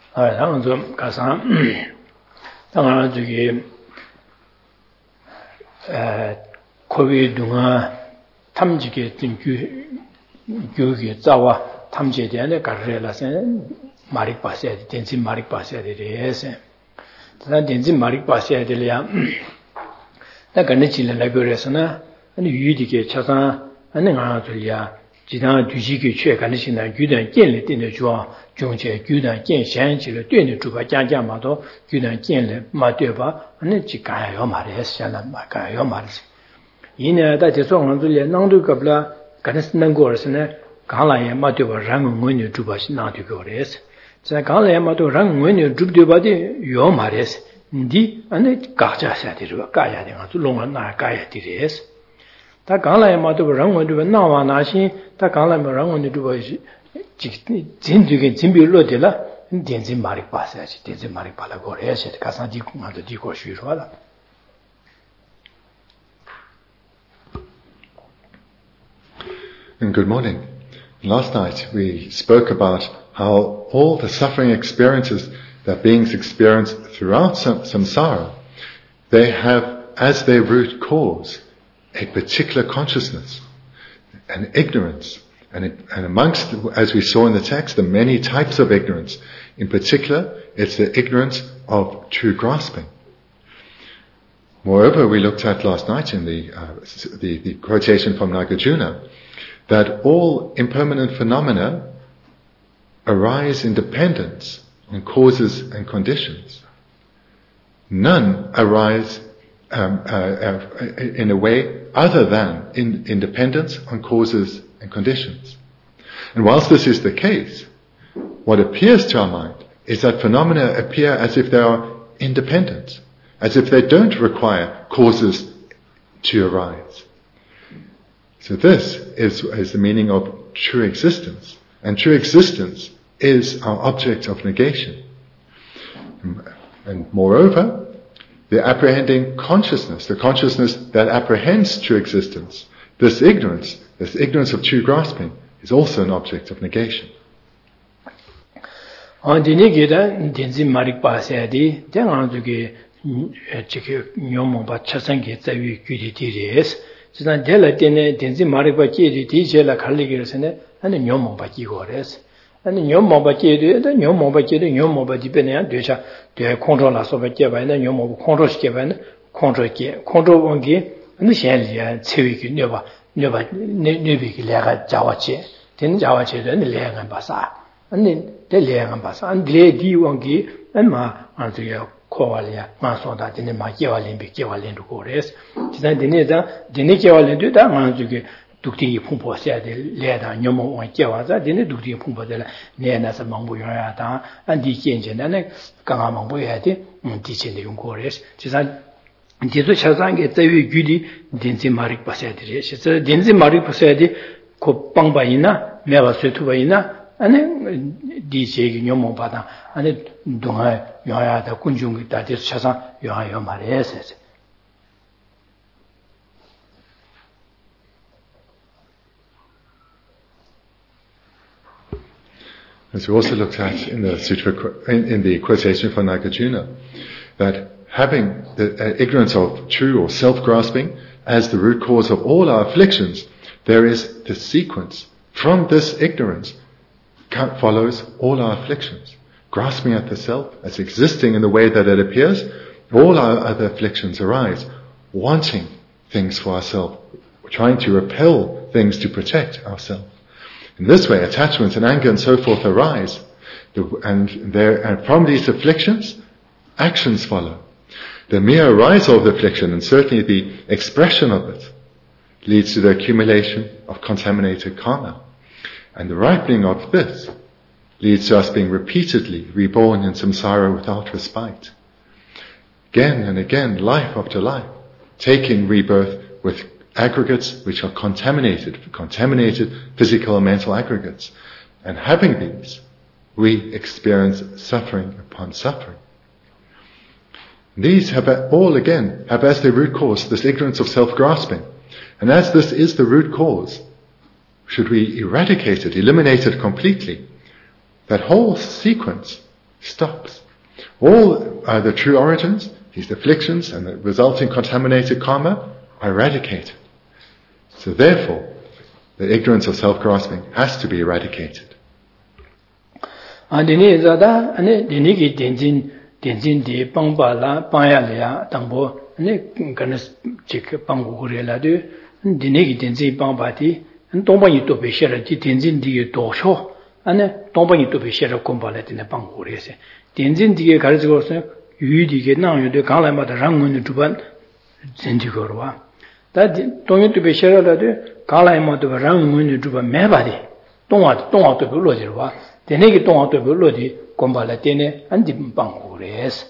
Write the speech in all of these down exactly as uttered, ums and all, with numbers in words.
아, 당은 좀 가서 당은 저기 에 코비 동안 탐지게 등규 교육에 자와 탐지에 대한 가르라선 마릭 봤어야 돼. 된지 마릭 봤어야 돼서. 단 된지 마릭 봤어야 되려. 나 간에 질러라 그래서나 아니 유디게 찾아 아니 가들이야. 지단 뒤지게 취해 가는 신나 규단建立的说中间규단建先起了对的主把家家嘛都규단建立嘛对吧那几干要嘛的现在嘛干要嘛的因呢大家说我这里能都个不啦干是能过是呢刚来也嘛对吧让我呢主把是哪对个的是在刚来也嘛都让我呢主对吧的要嘛的是你那嘎家下的这个嘎家的啊就弄了那嘎家的的是他刚来嘛都不让我这个闹啊那些他刚来嘛让我呢这个是真这个真比落的了电子马力巴塞去电子马力巴拉过来些嘎上地空啊都地过虚说了 And good morning. Last night we spoke about how all the suffering experiences that beings experience throughout samsara, they have as their root cause a particular consciousness, an ignorance, and, it, and amongst, as we saw in the text, the many types of ignorance. In particular, it's the ignorance of true grasping. Moreover, we looked at last night in the, uh, the, the quotation from Nagarjuna, that all impermanent phenomena arise in dependence on causes and conditions. None arise um, uh, uh, in a way other than in, in dependence on causes and conditions. And whilst this is the case, what appears to our mind is that phenomena appear as if they are independent, as if they don't require causes to arise. So this is, is the meaning of true existence. And true existence is our object of negation. And moreover, the apprehending consciousness, the consciousness that apprehends true existence, this ignorance, this ignorance of true grasping, is also an object of negation. 지난 델라 때네 된지 말이바 끼리 디젤라 갈리기로서네 아니 녀모바 끼고레스 아니 녀모바 끼리도 녀모바 끼리 녀모바 디베네 되자 되 컨트롤라서 베게바네 녀모바 컨트롤 시게바네 컨트롤 끼 컨트롤 원기 아니 현리야 체위기 녀바 녀바 녀비기 내가 자와치 되는 자와치는 내가 봐사 아니 내가 봐사 안 레디 원기 엄마 안지요 코발이야 마소다 되는 마기와린비 기와린도 고레스 지난 되네다 되네 기와린도 다 만주게 독티 풍포셔야 될 레다 녀모 원기와자 되네 독티 풍포들 내나서 망부여야다 안디 견전에 강아 망부여야 돼 디친의 용고레스 지난 디도 차상게 자위 규리 딘지 마릭 바셔야 돼 시저 딘지 마릭 바셔야 돼고 빵바이나 메바 쇠투바이나 아니 디제기 녀모 바다 아니 동아 요야다 군중이 다들 차상 요하요 말해서 As we also looked at in the sutra, in, in the quotation from Nagarjuna, that having the uh, ignorance of true or self-grasping as the root cause of all our afflictions, there is the sequence from this ignorance follows all our afflictions. Grasping at the self as existing in the way that it appears, all our other afflictions arise, wanting things for ourselves, trying to repel things to protect ourselves. In this way, attachment and anger and so forth arise, and, there, and from these afflictions, actions follow. The mere arisal of the affliction, and certainly the expression of it, leads to the accumulation of contaminated karma. And the ripening of this leads to us being repeatedly reborn in samsara without respite. Again and again, life after life, taking rebirth with aggregates which are contaminated, contaminated physical and mental aggregates. And having these, we experience suffering upon suffering. These have all again, have as their root cause this ignorance of self-grasping. And as this is the root cause, should we eradicate it, eliminate it completely, that whole sequence stops. All uh, the true origins, these afflictions and the resulting contaminated karma, are eradicated. So therefore, the ignorance of self-grasping has to be eradicated. Andini zada ane dini ki tenzin tenzin di pangpa la panya la tangbo ane ganas chik pangu kure la de dini ki tenzin pangpa ti tongpa ni to be shera ti tenzin di do sho ane tongpa ni to be shera kompa la dine pangu kure se tenzin di ge garis go se yu di ge nang yu de gang la ma da rang ngun du ban zen di go wa da tong yu to be shera la de gang la ma do rang ngun du ban me ba di tong wa tong wa to be lo ji wa tenegi tonga to lo di kombala tene andi bangures.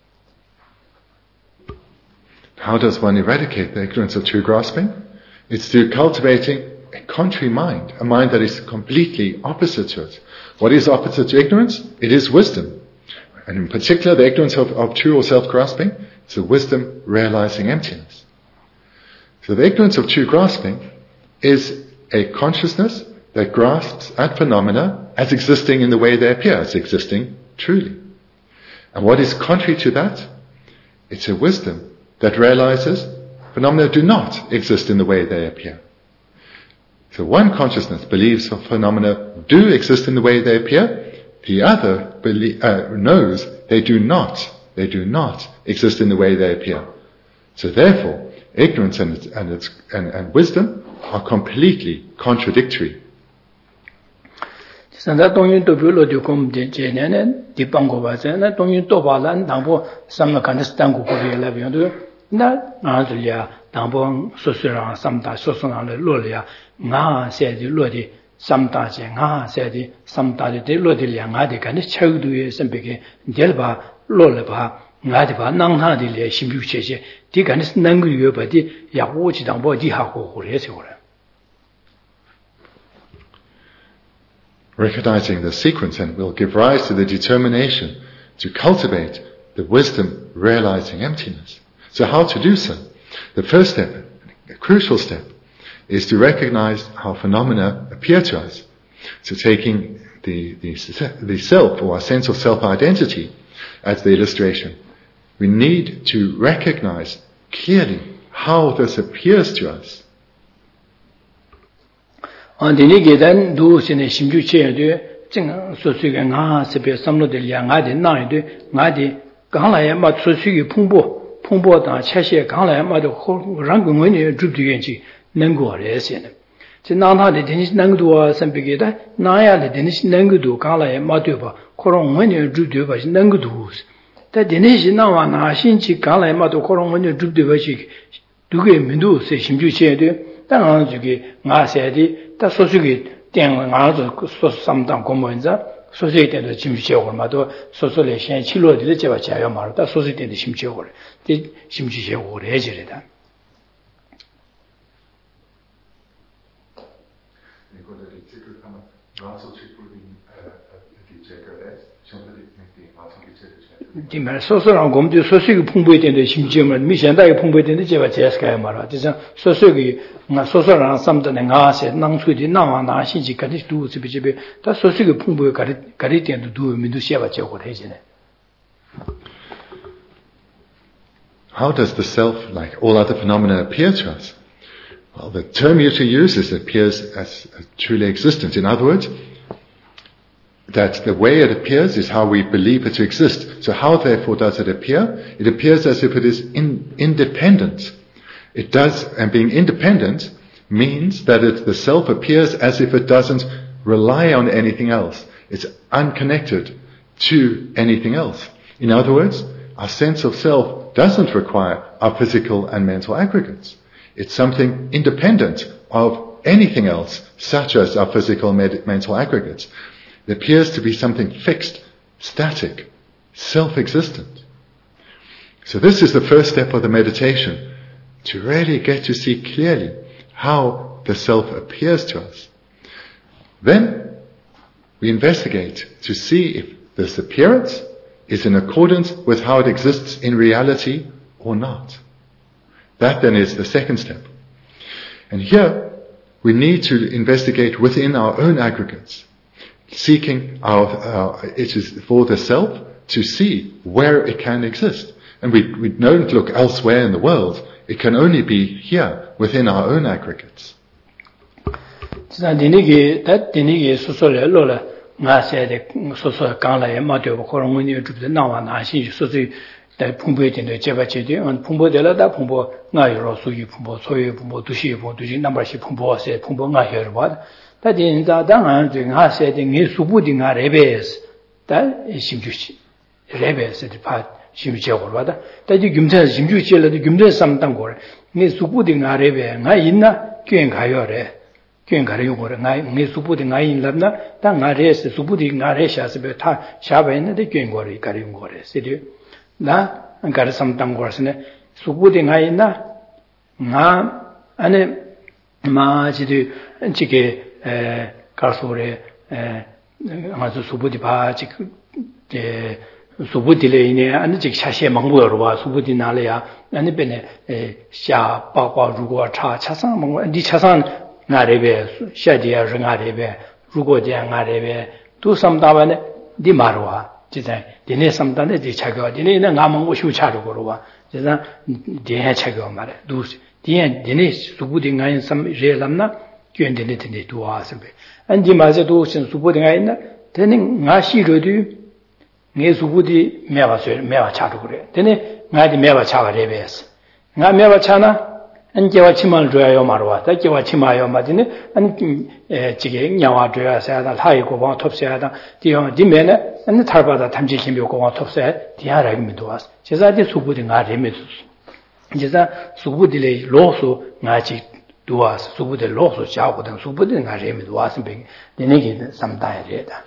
How does one eradicate the ignorance of true grasping? It's through cultivating a contrary mind, a mind that is completely opposite to it. What is opposite to ignorance? It is wisdom. And in particular, the ignorance of, of true or self-grasping is the wisdom realizing emptiness. So the ignorance of true grasping is a consciousness that grasps at phenomena as existing in the way they appear, as existing truly. And what is contrary to that? It's a wisdom that realizes phenomena do not exist in the way they appear. So one consciousness believes phenomena do exist in the way they appear, the other belie- uh, knows they do not, they do not exist in the way they appear. So therefore, ignorance and, its, and, its, and, and wisdom are completely contradictory. Sanda tongyin to bilo de kom de jenene di pango ba na tongyin to ba lan dangbo samna kan stan ko ko la bi do na na de ya dangbo so so ran samda so so ran le lo le ya nga se de lo de samda je nga se de samda de lo de ya nga de kan cheu du ye sem be ke del ba lo le ba nga de ba nang ha de le sim byu che che di kan nang gu ye ba di ya wo ji dangbo di ha ko ko le se wo. Recognizing the sequence and will give rise to the determination to cultivate the wisdom realizing emptiness. So how to do so? The first step, a crucial step, is to recognize how phenomena appear to us. So taking the, the, the self or our sense of self-identity as the illustration, we need to recognize clearly how this appears to us. Andini gedan du sine simju che de jing so su ge nga se be samlo de ya nga de na de nga de gang la ya ma so su ge pong bo pong bo da che xie gang la ya ma de ho rang ge wen de zhu de yan ji neng go le se ne ji na na de den neng du a san be ge da na ya de den neng du gang la ya ma de ba ko rong wen de zhu de ba neng du da den ji na wa na xin ji gang la ya ma de ko rong wen de zhu de ba ji du ge min du se simju che de da na ju ge nga se de 다 소수기 땡 나도 소수 삼당 고모인자 소수에 때도 심지어고 마도 소소래 신 칠로들 제가 자요 말다 소수에 때도 심지어고 이 심지어고 해지래다 이거를 지금 하나 나서 책불이 디제거래 전부 이 마찬가지 디말 소소랑 곰도 소수기 풍부에 때도 심지어면 미션다에 풍부에 때도 제가 제스가요 말아 그래서 소수기 nga sosoran samdane nga se nangsuji nawa na shinji kanish du sibi chibi ta sosugi pungbu kari tian du mindu sheba che gore jine. How does the self, like all other phenomena, appear to us? Well, the term usually used is it appears as truly existent. In other words, that the way it appears is how we believe it to exist. So how therefore does it appear? It appears as if it is in, independent. It does, and being independent means that it, the self appears as if it doesn't rely on anything else. It's unconnected to anything else. In other words, our sense of self doesn't require our physical and mental aggregates. It's something independent of anything else, such as our physical med- mental aggregates. It appears to be something fixed, static, self-existent. So this is the first step of the meditation, to really get to see clearly how the self appears to us. Then we investigate to see if this appearance is in accordance with how it exists in reality or not. That then is the second step. And here we need to investigate within our own aggregates. seeking our, uh, it is for the self to see where it can exist. And we, we don't look elsewhere in the world. It can only be here, within our own aggregates. 다 풍부에 된데 제바체디 안 풍부되라다 풍부 나여로 수기 풍부 소유 풍부 두시 풍부 두시 넘버시 풍부세 풍부 나여로 봐 다딘다 당한 중 하세데 니 수부딩아 레베스 다 심주시 레베스 파 심주적으로 봐다 다지 김자 심주시라도 김자 삼당 거래 니 수부딩아 레베 나 있나 괜 가요래 괜 가요 거래 나니 수부딩아 있나 당아 레스 수부딩아 레샤스베 타 샤베는데 괜 거래 가요 거래 세디 나 안가르 삼당 거스네 수부디 나이나 나 안에 마지도 지게 에 가소레 에 아주 수부디 바지 에 수부디레이네 안에 지 샤시에 망고로 봐 수부디 나래야 안에 베네 샤 빠빠 如果 차 차상 망고 니 차상 나래베 샤디야 르나래베 如果这样나래베 또 삼다바네 니 마로와 지자 디네 삼단에 지 차가 디네는 나만 오슈 차르고로 와 지자 디해 차가 말해 두 디에 디네 수부딩 아인 삼 레람나 괜데네 디네 두아스베 안지 마제도 신 수부딩 아인나 되는 나시르디 네 수부디 메바서 메바 차도 그래 되네 나디 메바 차가 레베스 나 메바 차나 안제와 치마를 줘야요 말와 다제와 치마요 마디네 안 지게 냐와 줘야 사야다 하이고 봐 톱세야다 디형 디메네 안 탈바다 탐지심이 고와 톱세 디아라기미도 왔어 제자디 수부디 나 레메스 제자 수부디레 로소 나지 두와스 수부디 로소 자고든 수부디 나 레메도 왔어 뱅 네네게 삼다야 되다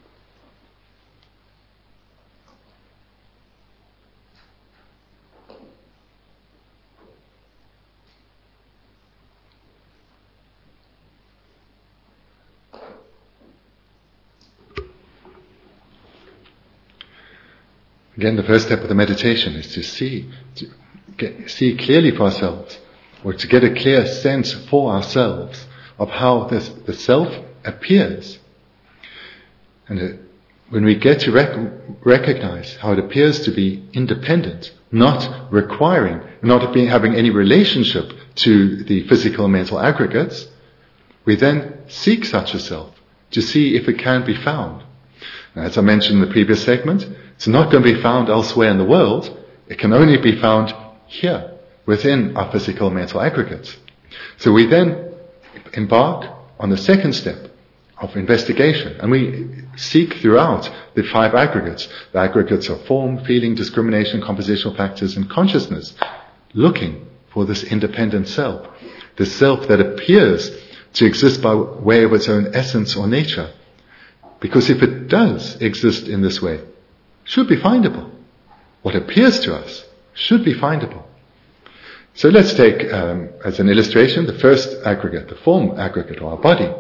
Again, the first step of the meditation is to see, to get, see clearly for ourselves, or to get a clear sense for ourselves of how this, the self appears. And uh, when we get to rec- recognize how it appears to be independent, not requiring, not being, having any relationship to the physical and mental aggregates, we then seek such a self to see if it can be found. Now, as I mentioned in the previous segment, it's not going to be found elsewhere in the world. It can only be found here, within our physical and mental aggregates. So we then embark on the second step of investigation, and we seek throughout the five aggregates, the aggregates of form, feeling, discrimination, compositional factors, and consciousness, looking for this independent self, the self that appears to exist by way of its own essence or nature. Because if it does exist in this way, should be findable. What appears to us should be findable. So let's take um, as an illustration the first aggregate, the form aggregate, or our body.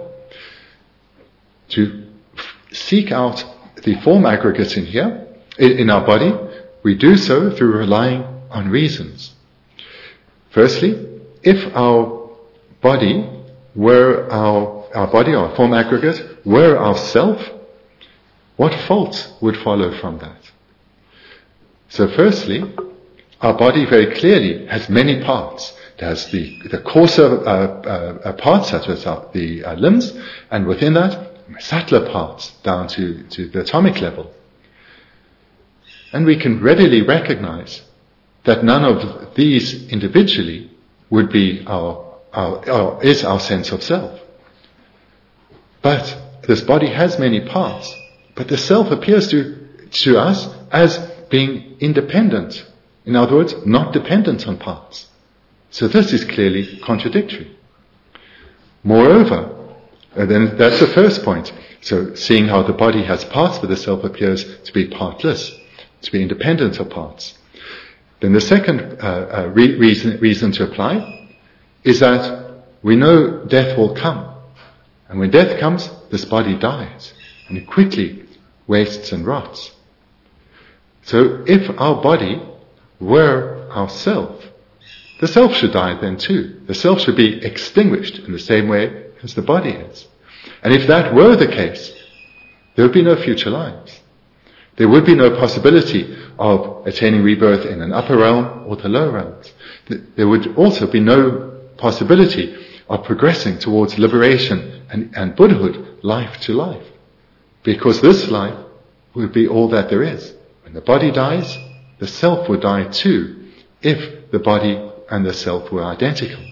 To f- seek out the form aggregates in here, in, in our body, we do so through relying on reasons. Firstly, if our body were our, our body, our form aggregate, were our self, what fault would follow from that? So firstly, our body very clearly has many parts. It has the, the coarser uh, uh, parts, such as uh, the uh, limbs, and within that, subtler parts down to, to the atomic level. And we can readily recognize that none of these individually would be our, our, our is our sense of self. But this body has many parts, but the self appears to, to us as being independent. In other words, not dependent on parts. So this is clearly contradictory. Moreover, uh, then that's the first point. So seeing how the body has parts, but the self appears to be partless, to be independent of parts. Then the second uh, uh, re- reason, reason to apply is that we know death will come. And when death comes, this body dies. And it quickly wastes and rots. So if our body were our self, the self should die then too. The self should be extinguished in the same way as the body is. And if that were the case, there would be no future lives. There would be no possibility of attaining rebirth in an upper realm or the lower realms. There would also be no possibility of progressing towards liberation and, and Buddhahood life to life. Because this life would be all that there is. When the body dies, the self would die too, if the body and the self were identical.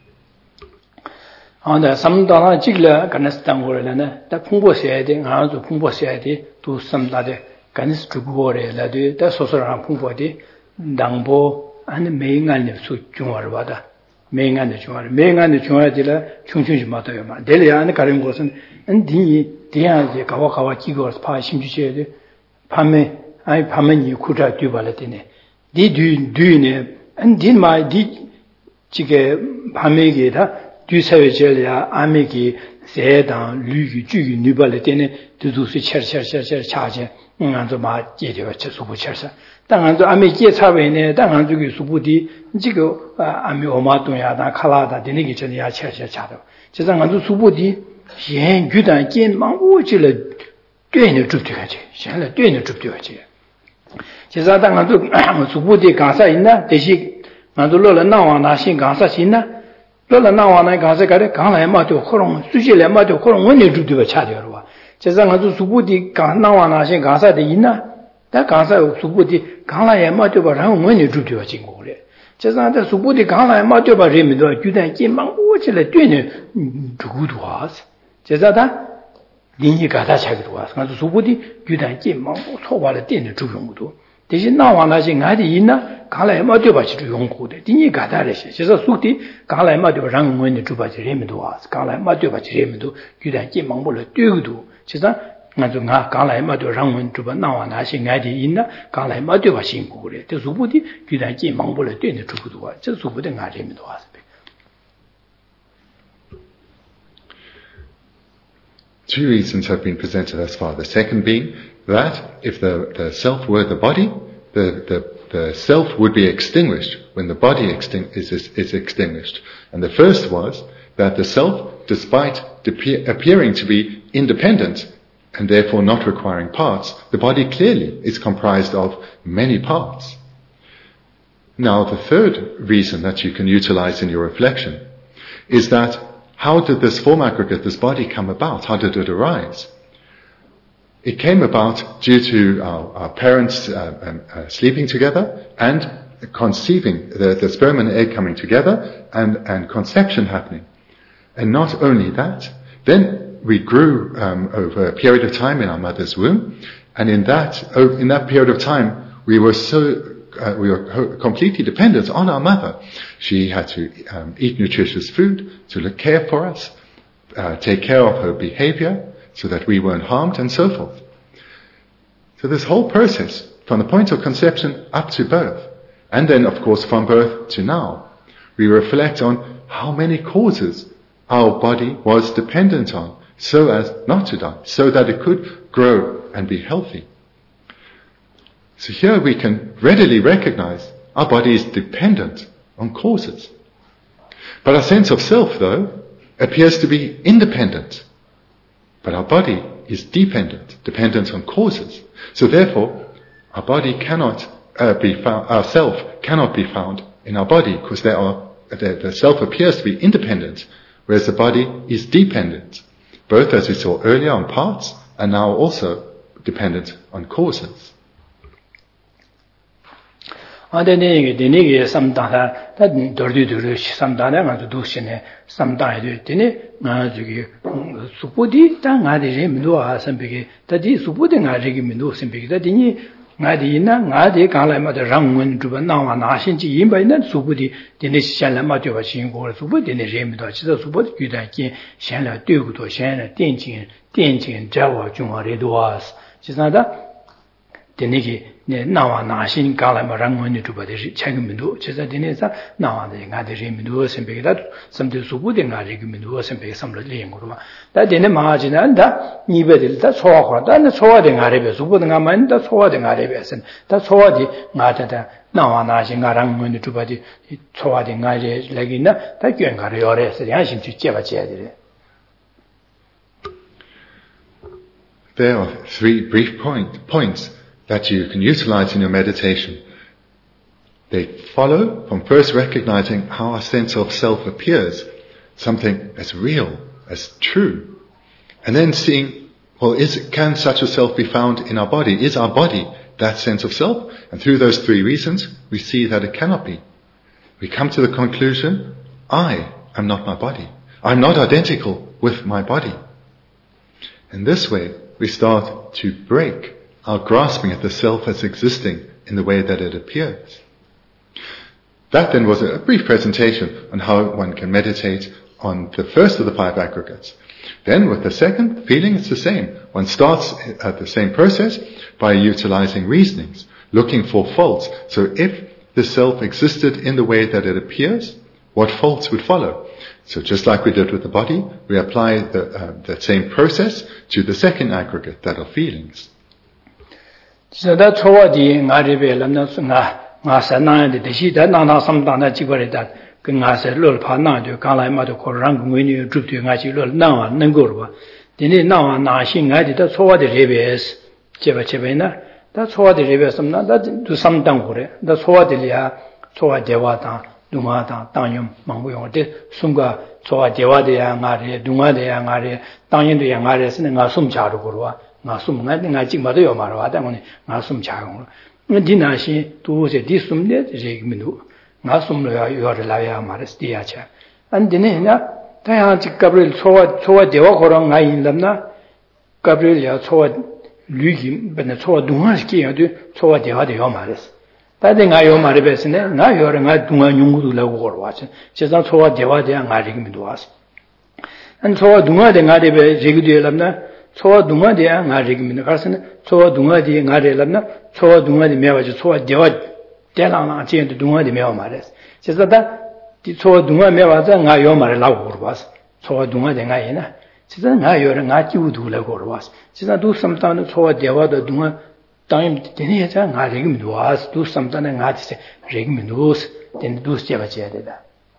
아, 삼다나 지글라 간스탄 거래네. 다 풍보셔야 돼. 아주 풍보셔야 돼. 또 삼다데 간스 주고래라도 다 소소랑 풍보디 당보 아니 매인간의 수 중화를 받아. 매인간의 중화를 매인간의 중화들라 충충이 맞아요. 말. 내려 안에 가는 것은 니 대야지 가와 가와 기거서 파 심주셔야 돼. 밤에 아니 밤에 이 구자 뒤발했더니 니 뒤뒤네 안딘 마디 지게 밤에게다 뒤사회절이야 아메기 세당 류기 주기 누발했더니 두두스 cherchercher 차제 응안도 마 제대로 쳐수부 cher사 당한도 아메기에 차베네 당한도기 수부디 지고 아메 오마동야다 칼라다 되는게 전이야 chercher 차도 지상한도 수부디 현 규단 긴 망고질을 되는 줍되가지 현래 되는 줍되가지 제가 당한도 수부디 가사 있나 대신 만들러 나와나 신 가사 있나 lọ́la náà wà náà gāsa kārē kāngā yā mā tiyo khurōng, sūshī lā mā tiyo khurōng wā nē rūp tiyo chā tiyo rwa. Chēsā ngā tu sūpū tī náà wā nā shēng gāsa tī yī na, tā gāsa sūpū tī kāngā yā mā tiyo bā rāng wā nē rūp tiyo chī ngō rē. Chēsā ngā tā sūpū tī kāngā yā mā tiyo bā rē mi tuwa, gyū tāng jī māng wā chī lā tuyé nē rūgū tuwa sī. Chēsā tā līngi gāsa chā kī tuwa sī, ngā tu sūpū tī gyū tāng jī māng wā tsō wā lā tuyé nē rūp yōng tu. 대신 나와나시 나디 있나 가라에 맞죠 바치도 용고데 디니 가다래시 그래서 숙디 가라에 맞죠 랑문의 주바지레면도 와 가라에 맞죠 바지레면도 규단기 망불을 뛰고도 그래서 나도 나 가라에 맞죠 랑문 주바 나와나시 나디 있나 가라에 맞죠 바신고 그래 그 수부디 규단기 망불을 뛰는 주고도 와 저 수부디 나레면도 와 Two reasons have been presented thus far. The second being that if the, the self were the body, the, the, the self would be extinguished when the body extin- is, is, is extinguished. And the first was that the self, despite de- appearing to be independent and therefore not requiring parts, the body clearly is comprised of many parts. Now, the third reason that you can utilize in your reflection is that how did this form aggregate, this body, come about? How did it arise? It came about due to our, our parents uh, um, uh, sleeping together and conceiving, the, the sperm and egg coming together and, and conception happening. And not only that, then we grew um, over a period of time in our mother's womb, and in that, in that period of time, we were so Uh, we were completely dependent on our mother. She had to um, eat nutritious food, to look care for us, uh, take care of her behavior so that we weren't harmed and so forth. So this whole process, from the point of conception up to birth, and then of course from birth to now, we reflect on how many causes our body was dependent on so as not to die, so that it could grow and be healthy. So here we can readily recognize our body is dependent on causes. But our sense of self, though, appears to be independent. But our body is dependent, dependent on causes. So therefore, our body cannot uh, be found, our self cannot be found in our body, because there are, the, the self appears to be independent, whereas the body is dependent, both as we saw earlier on parts, and now also dependent on causes. 아데네게 데네게 삼다다 다 더디더르 삼다나 가도 도시네 삼다에 되네 나 저기 수포디 땅아데레 민도 아선비게 다디 수포디 나레게 민도 선비게 다디니 나디나 나데 강라마데 랑문 주바 나와 나신지 임바이나 수포디 데네 시샬라마 되바 신고 수포디 데네 레미도 지도 수포디 규단기 샹라 되고도 샹라 땡진 땡진 자와 중화레도아스 지나다 데네게 네 나와 나신 갈라마 랑원이 주바데 책임도 제가 데네사 나와데 가데 레미도 선배가 섬데 수부데 가리기 민도 선배가 섬을 리행으로마 다 데네 마지난다 니베들다 소화하다 나 소화데 가레베 수부데 가만다 소화데 가레베선 다 소화디 나다다 나와 나신 가랑원이 주바디 소화데 가레 레기나 다 견가레 요레서 양심 주제바 제야데 There are three brief point, points that you can utilize in your meditation. They follow from first recognizing how our sense of self appears, something as real, as true, and then seeing, well, is, can such a self be found in our body? Is our body that sense of self? And through those three reasons, we see that it cannot be. We come to the conclusion, I am not my body. I'm not identical with my body. In this way, we start to break our grasping at the self as existing in the way that it appears. That then was a brief presentation on how one can meditate on the first of the five aggregates. Then with the second feeling, it's the same. One starts at the same process by utilizing reasonings, looking for faults. So if the self existed in the way that it appears, what faults would follow? So just like we did with the body, we apply the, uh, that same process to the second aggregate, that of feelings. So that's how the nga nga sa na de de shi da na na sam da na ji ba da nga sa lo pa na de ka lai ma de ko rang ngui ni zhu de nga ji lo na wa neng go ba de ni na wa na shi nga de da so wa de re bes je ba che be na da so wa de re bes sam na da du sam dang go re da so wa de ya so wa de wa da du ma da dang yum mang bu yong de sum ga so wa de wa de ya nga re du ma de ya nga re dang yin de ya nga re sin nga sum cha ro go wa nga sum nga de nga ji ma de yo ma ro wa da ngo ni nga sum cha go Dinashi to say this sum de regminu. Nasum your laya maristiacha. And Dinena, Tayanti Gabriel Soa Soa de Okorang in Lamna, Gabriel Soa Lugim, but the Soa Dumaski, Soa de Homaris. That thing I owe Maribesine, now you're a Duma Yungu Lawar watching. She's not Soa Deva de Angarigmiduas. And Soa Duma de Nadibe Jigudu Lamna. Soa dunga de nga rigmin karsan soa dunga de nga re lamna soa dunga de mewa ji soa dewa de la na chen de dunga de mewa mares chesa da di soa dunga mewa za nga yo mare la go bas soa dunga de nga yena chesa nga yo nga ji u du la go bas chesa du samtan soa dewa de dunga taim de ne ja nga rigmin was du samtan nga ji se rigmin dos den du se ba je de da.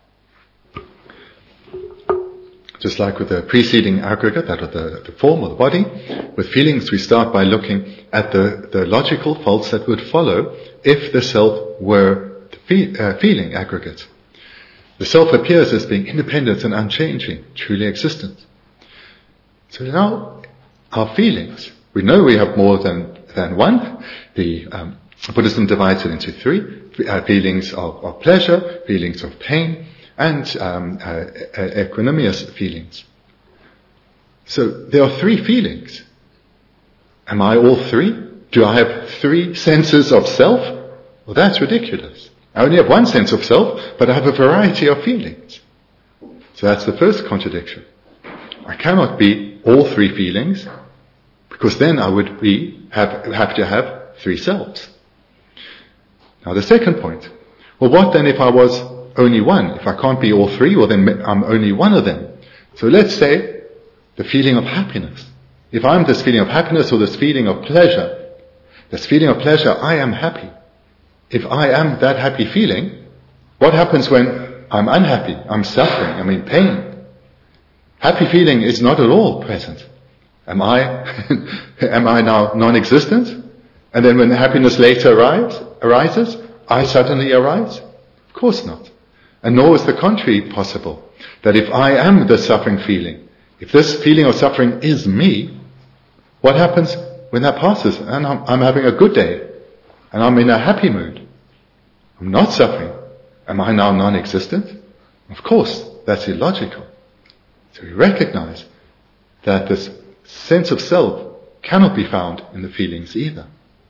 Just like with the preceding aggregate, that of the, the form or the body, with feelings we start by looking at the, the logical faults that would follow if the self were the fe- uh, feeling aggregate. The self appears as being independent and unchanging, truly existent. So now, our feelings, we know we have more than, than one. The um, Buddhism divides it into three, uh, feelings of, of pleasure, feelings of pain, and um, uh, equanimous feelings. So there are three feelings. Am I all three? Do I have three senses of self? Well, that's ridiculous. I only have one sense of self, but I have a variety of feelings. So that's the first contradiction. I cannot be all three feelings, because then I would be have, have to have three selves. Now the second point. Well, what then if I was only one? If I can't be all three, well then I'm only one of them. So let's say the feeling of happiness. If I'm this feeling of happiness or this feeling of pleasure, this feeling of pleasure, I am happy. If I am that happy feeling, what happens when I'm unhappy? I'm suffering, I'm in pain. Happy feeling is not at all present. Am I, am I now non-existent? And then when happiness later arrives, arises, I suddenly arise? Of course not. And nor is the contrary possible. That if I am the suffering feeling, if this feeling of suffering is me, what happens when that passes and I'm, I'm having a good day and I'm in a happy mood? I'm not suffering. Am I now non-existent? Of course, that's illogical. So we recognize that this sense of self cannot be found in the feelings either.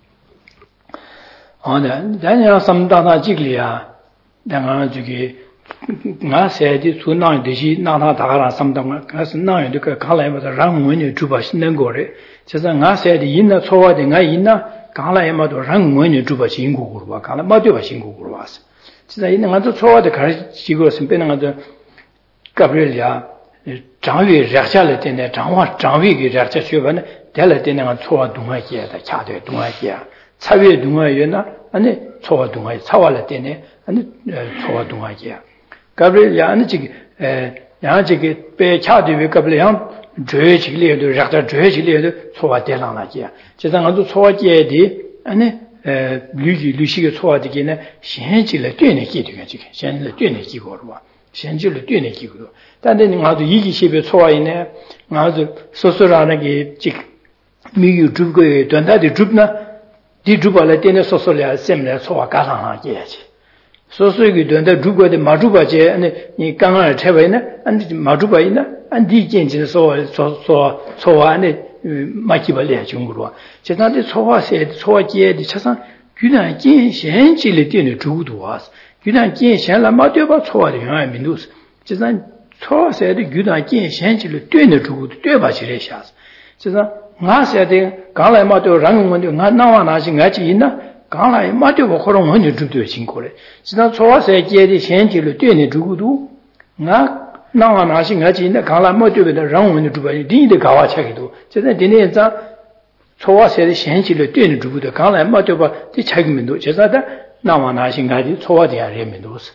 nga se di su na de ji na na da ra sam dang ga se na de ka ka lai ma da rang wen ni zhu ba xin neng go re che sa nga se di yin na cho wa de nga yin na ka lai ma do rang wen ni zhu ba xin gu gu ba ka la ma de ba xin gu gu ba se che sa yin na zo cho wa de ka ji go sin pe na de Gabriel ya zhang yue ra xia le de ne zhang wa zhang yue ge ra xia xue ba ne de le de na cho wa dong ai jie da cha de dong ai jie cha yue dong ai yue na ane cho wa dong ai cha wa le de ne ane cho wa dong ai jie Gabriel ya ane ji eh 양 저기 배 차도 왜 갑을 양 죄지리에도 약다 죄지리에도 초와 대랑나지야. 제상도 초와지에디 아니 에 류지 류시게 초와디기네 현실에 되는 기도가 지금 현실에 되는 기고로 봐. 현실에 되는 기고로. 근데 나도 이기십에 초와이네. 나도 소소라는 게 지 미유 죽고에 된다디 죽나 디 죽발에 되는 소소래 셈래 초와 가상하게지. 소소기 된다 죽고에 마주바제 아니 이 강을 채워이네. 아니 마주바이나 안디 gen진 소 소소 소안에 마키발이야 중국어. 제단데 소화세 소화기에 차상 규난 gen현실에 되는 주도 와서 규난 gen현라 마되바 소화의 영향 민도스. 제단 소화세의 규난 gen현실에 되는 주도 되바지래 샤스. 제단 나세의 강라에 마되어 랑원데 나 나와나신 같이 있나? 강라에 마되어 호롱 헌주 주도의 진고래. 제단 소화세의 현실에 되는 주도 나 나와 나신 같이 있는 강라 모두에다 랑원을 주바니 디데 가와차기도 제가 디네자 초와세의 현실을 되는 주부도 강라 모두가 디 차기면도 제가다 나와 나신 같이 초와대야 레면도스.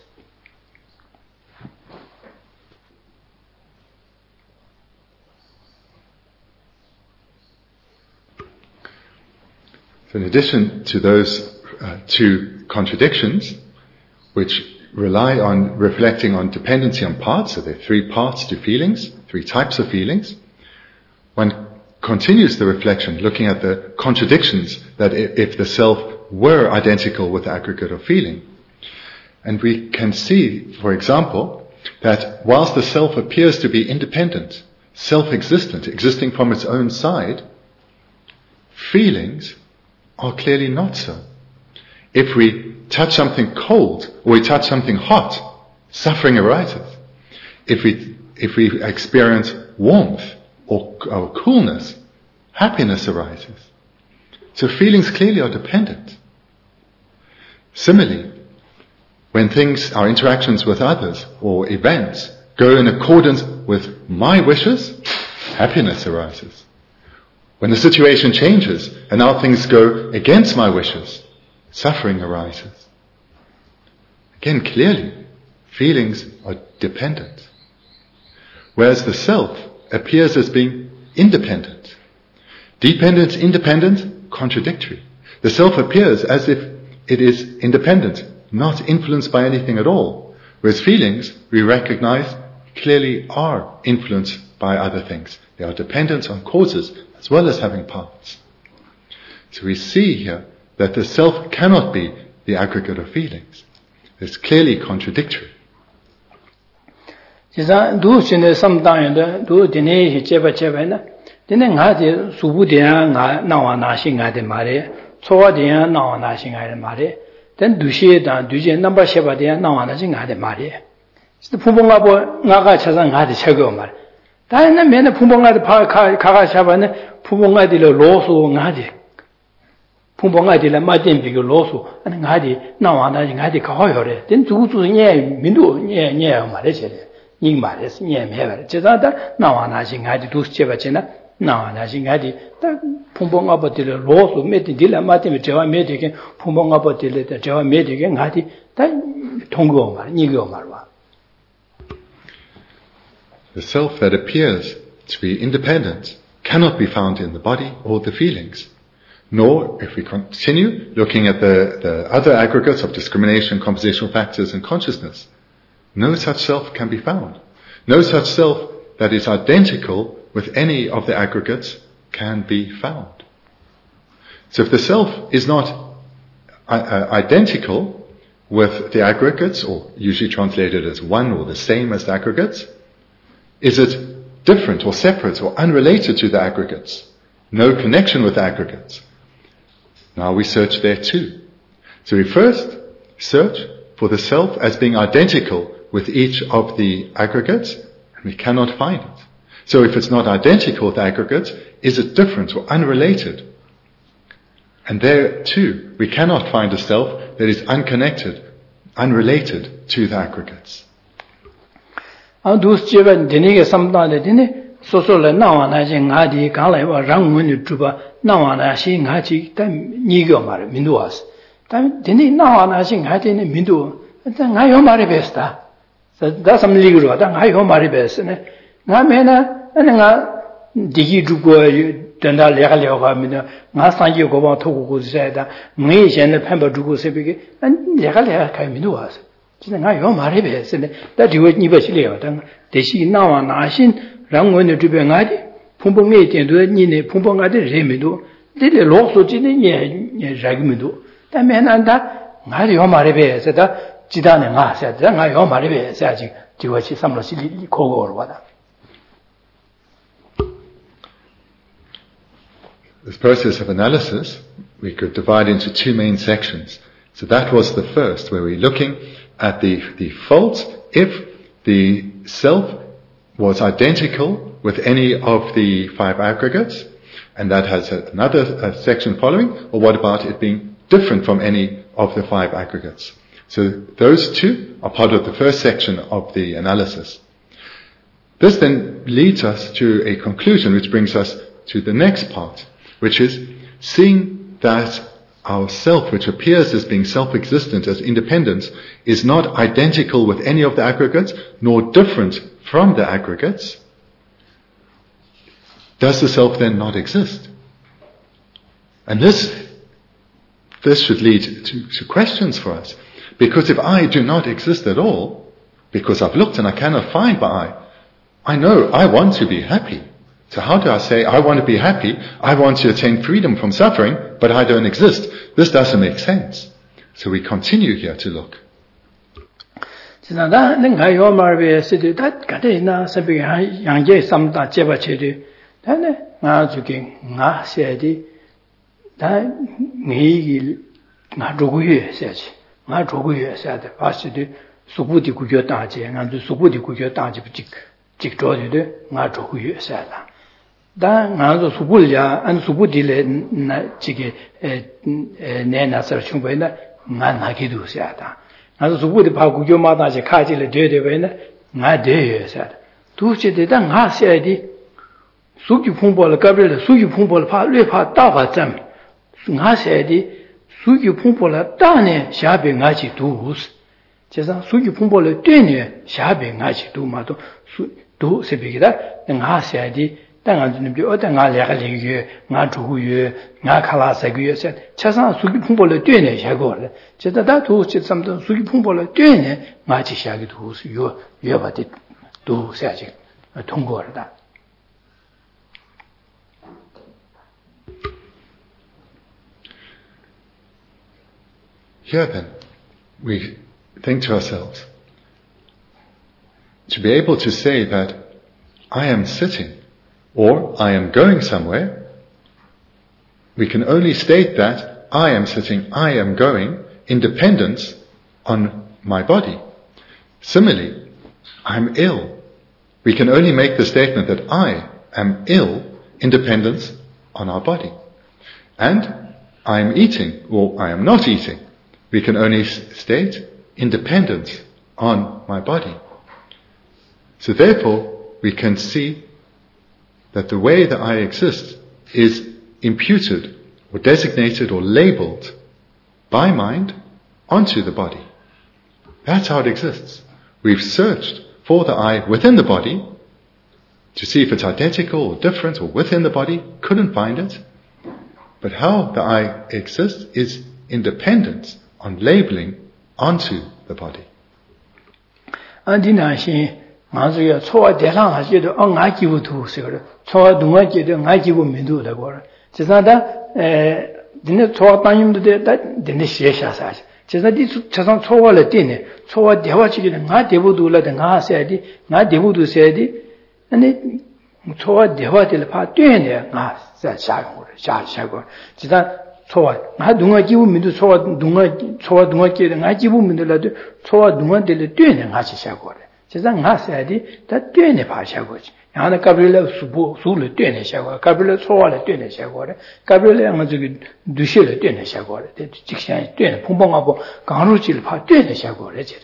So in addition to those uh, two contradictions, which rely on reflecting on dependency on parts, so there are three parts to feelings, three types of feelings. One continues the reflection looking at the contradictions that if the self were identical with the aggregate of feeling. And we can see, for example, that whilst the self appears to be independent, self-existent, existing from its own side, feelings are clearly not so. If we touch something cold or we touch something hot, suffering arises. If we if we experience warmth or, or coolness, happiness arises. So feelings clearly are dependent. Similarly, when things, our interactions with others or events go in accordance with my wishes, happiness arises. When the situation changes and now things go against my wishes, suffering arises. Again, clearly, feelings are dependent. Whereas the self appears as being independent. Dependent, independent, contradictory. The self appears as if it is independent, not influenced by anything at all. Whereas feelings, we recognize, clearly are influenced by other things. They are dependent on causes as well as having parts. So we see here that the self cannot be the aggregate of feelings. It's clearly contradictory. 지사 두신의 삼당인데 두 디네 제바 제바나 디네 가지 수부디야 나 나와 나싱가데 말에 초와디야 나와 나싱가데 말에 된 두시에다 두제 넘버 쉐바디야 나와 나싱가데 말에 진짜 부봉가보 나가 차상 가데 쳐고 말 다이나 맨에 부봉가데 파 가가 샤바네 부봉가디로 로소 가데 부봉가디라 마딘비고 로소 아니 가디 나와 나싱가데 가요래 된 두주nye 민도 nye nye 말에 제 ning 말에서 예매를 제가다 나와나신 가지 두스제바지나 나와나신 가지 딱 풍봉아버들 로스 메디 딜라 마티메 제와 메디게 풍봉아버들 제와 메디게 가지 다 통고 말 이거 말와. The self that appears to be independent cannot be found in the body or the feelings. Nor, if we continue looking at the, the other aggregates of discrimination, compositional factors and consciousness, no such self can be found. No such self that is identical with any of the aggregates can be found. So if the self is not uh, identical with the aggregates, or usually translated as one or the same as the aggregates, is it different or separate or unrelated to the aggregates? No connection with the aggregates. Now we search there too. So we first search for the self as being identical with each of the aggregates, and we cannot find it. So if it's not identical with the aggregates, is it different or unrelated? And there too, we cannot find a self that is unconnected, unrelated to the aggregates. 소소를 나와나지 나디 강라와 랑문이 주바 나와나시 나지 단 니가 말 민도와스 단 되니 나와나시 나디는 민도 일단 나요 말에 베스다 That's some legal. Then I go marry best. Namena, and I digi to go, Danda Legalio, Master you go on to said that me and the Pember to go Sebi, and Legalia came to us. Then I go marry best. That you would never see them. They see now an ashin, rang when you do be ngadi, Pumpong eight and do it in a Pumpong at the Remido, did a law so didn't ye Ragmido. That man and that, I go marry best. Jidan and I said, then I own my baby, said you were some silly coal or what. This process of analysis we could divide into two main sections. So that was the first, where we're looking at the, the fault if the self was identical with any of the five aggregates, and that has another uh, section following, or what about it being different from any of the five aggregates? So those two are part of the first section of the analysis. This then leads us to a conclusion which brings us to the next part, which is seeing that our self, which appears as being self-existent, as independent, is not identical with any of the aggregates, nor different from the aggregates. Does the self then not exist? And this, this should lead to, to questions for us. Because if I do not exist at all, because I've looked and I cannot find my I, I know I want to be happy. So how do I say I want to be happy, I want to attain freedom from suffering, but I don't exist? This doesn't make sense. So we continue here to look. I drove you said, Pastor, Subudi Kujo Daji, and the Subudi Kujo Daji, Jik Jodi, I drove you said. Then I was Subulia and Subudi Chiki Nena Sarchumena, Nanakidu said. And the Subudi Pakujo Madaji Kaji, the Dede, I dare said. Two she did not have said, Suki Pumbo, Gabriel, Suki Pumbo, Lepa Dava them. I said, Suki Pumpola Dane Shabi Nachi do's. Chesa Suki Pumpola Dene Shabi Nachi do Mato do Sebida, and Hasiadi, Dangan Biotanga Lagalig, Natu, Nakala said, Chesa Suki Pumpola Dene Shagor. Cheta that who said something Suki Pumpola Dene, Machi Shaggy do's, you ever did do Saji, a Tongorda. Here then, we think to ourselves, to be able to say that I am sitting or I am going somewhere, we can only state that I am sitting, I am going, in dependence on my body. Similarly, I'm ill. We can only make the statement that I am ill in dependence on our body. And I am eating or I am not eating. We can only state independence on my body. So therefore, we can see that the way that I exist is imputed or designated or labeled by mind onto the body. That's how it exists. We've searched for the I within the body to see if it's identical or different or within the body, couldn't find it. But how the I exists is independent on labeling onto the body. Manzuya Choa Delang has yet on I give to Sir, Choa Dunga, and I give me do the war. Cesada, didn't Choa time that the Nisha says. Cesar did Chazan Choa Latine, Choa Dewachi, and not able to let an ass said, not able to say it, and it Choa Dewatil part doing there, ah, said Shago, Shago. Cesar Choa, I do not give me to Choa Dunga, Choa Dunga, and I give me the letter, Choa Dunga de Dune and Hashago. Cesar said that Dune Pashagoch. And the Gabriel Subu, Sulu Dune Shago, Gabriel Choa Dune Shago, Gabriel Amazu Dushil Dune Shago, the Jixian Dune, Pumbongabo, Ganuchil Pa Dune Shago, Regida.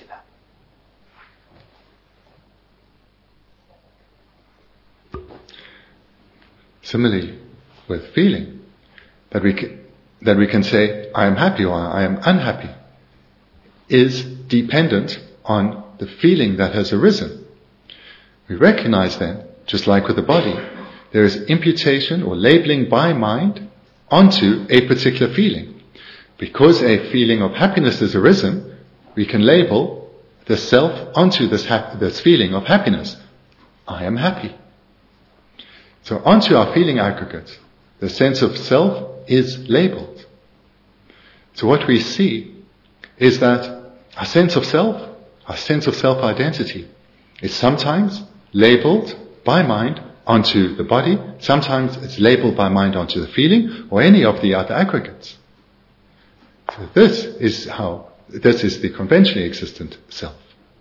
Similarly, with feeling, that we can, that we can say, I am happy or I am unhappy, is dependent on the feeling that has arisen. We recognize then, just like with the body, there is imputation or labeling by mind onto a particular feeling. Because a feeling of happiness has arisen, we can label the self onto this, hap- this feeling of happiness. I am happy. So onto our feeling aggregate, the sense of self is labeled. So what we see is that our sense of self, our sense of self-identity, is sometimes labeled by mind onto the body, sometimes it's labeled by mind onto the feeling, or any of the other aggregates. So this is how, this is the conventionally existent self.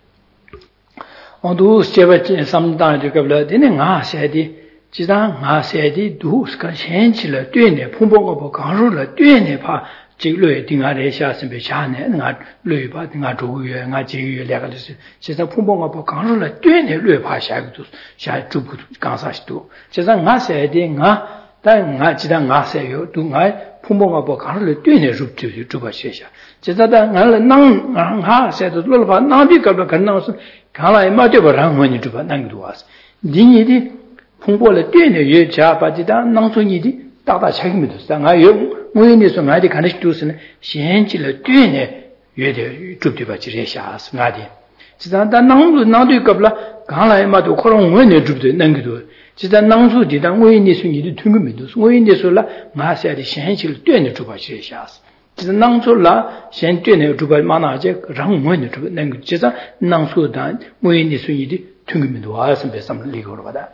다다 책임도 상아요 뭐인데서 나디 간식 두스는 현실의 뒤에 외대 줍디바 지레샤스 나디 지단다 나도 나도 겁라 강라에마도 그런 원에 줍도 남기도 지단 나수 지단 원인이 순이도 퉁금이도 원인데서라 마세야디 현실 뒤에 줍바 지레샤스 지단 나수라 현 뒤에 줍바 만나제 랑 원에 줍 남기 지단 나수다 원인이 순이도 퉁금이도 와서 배삼 리고로 받아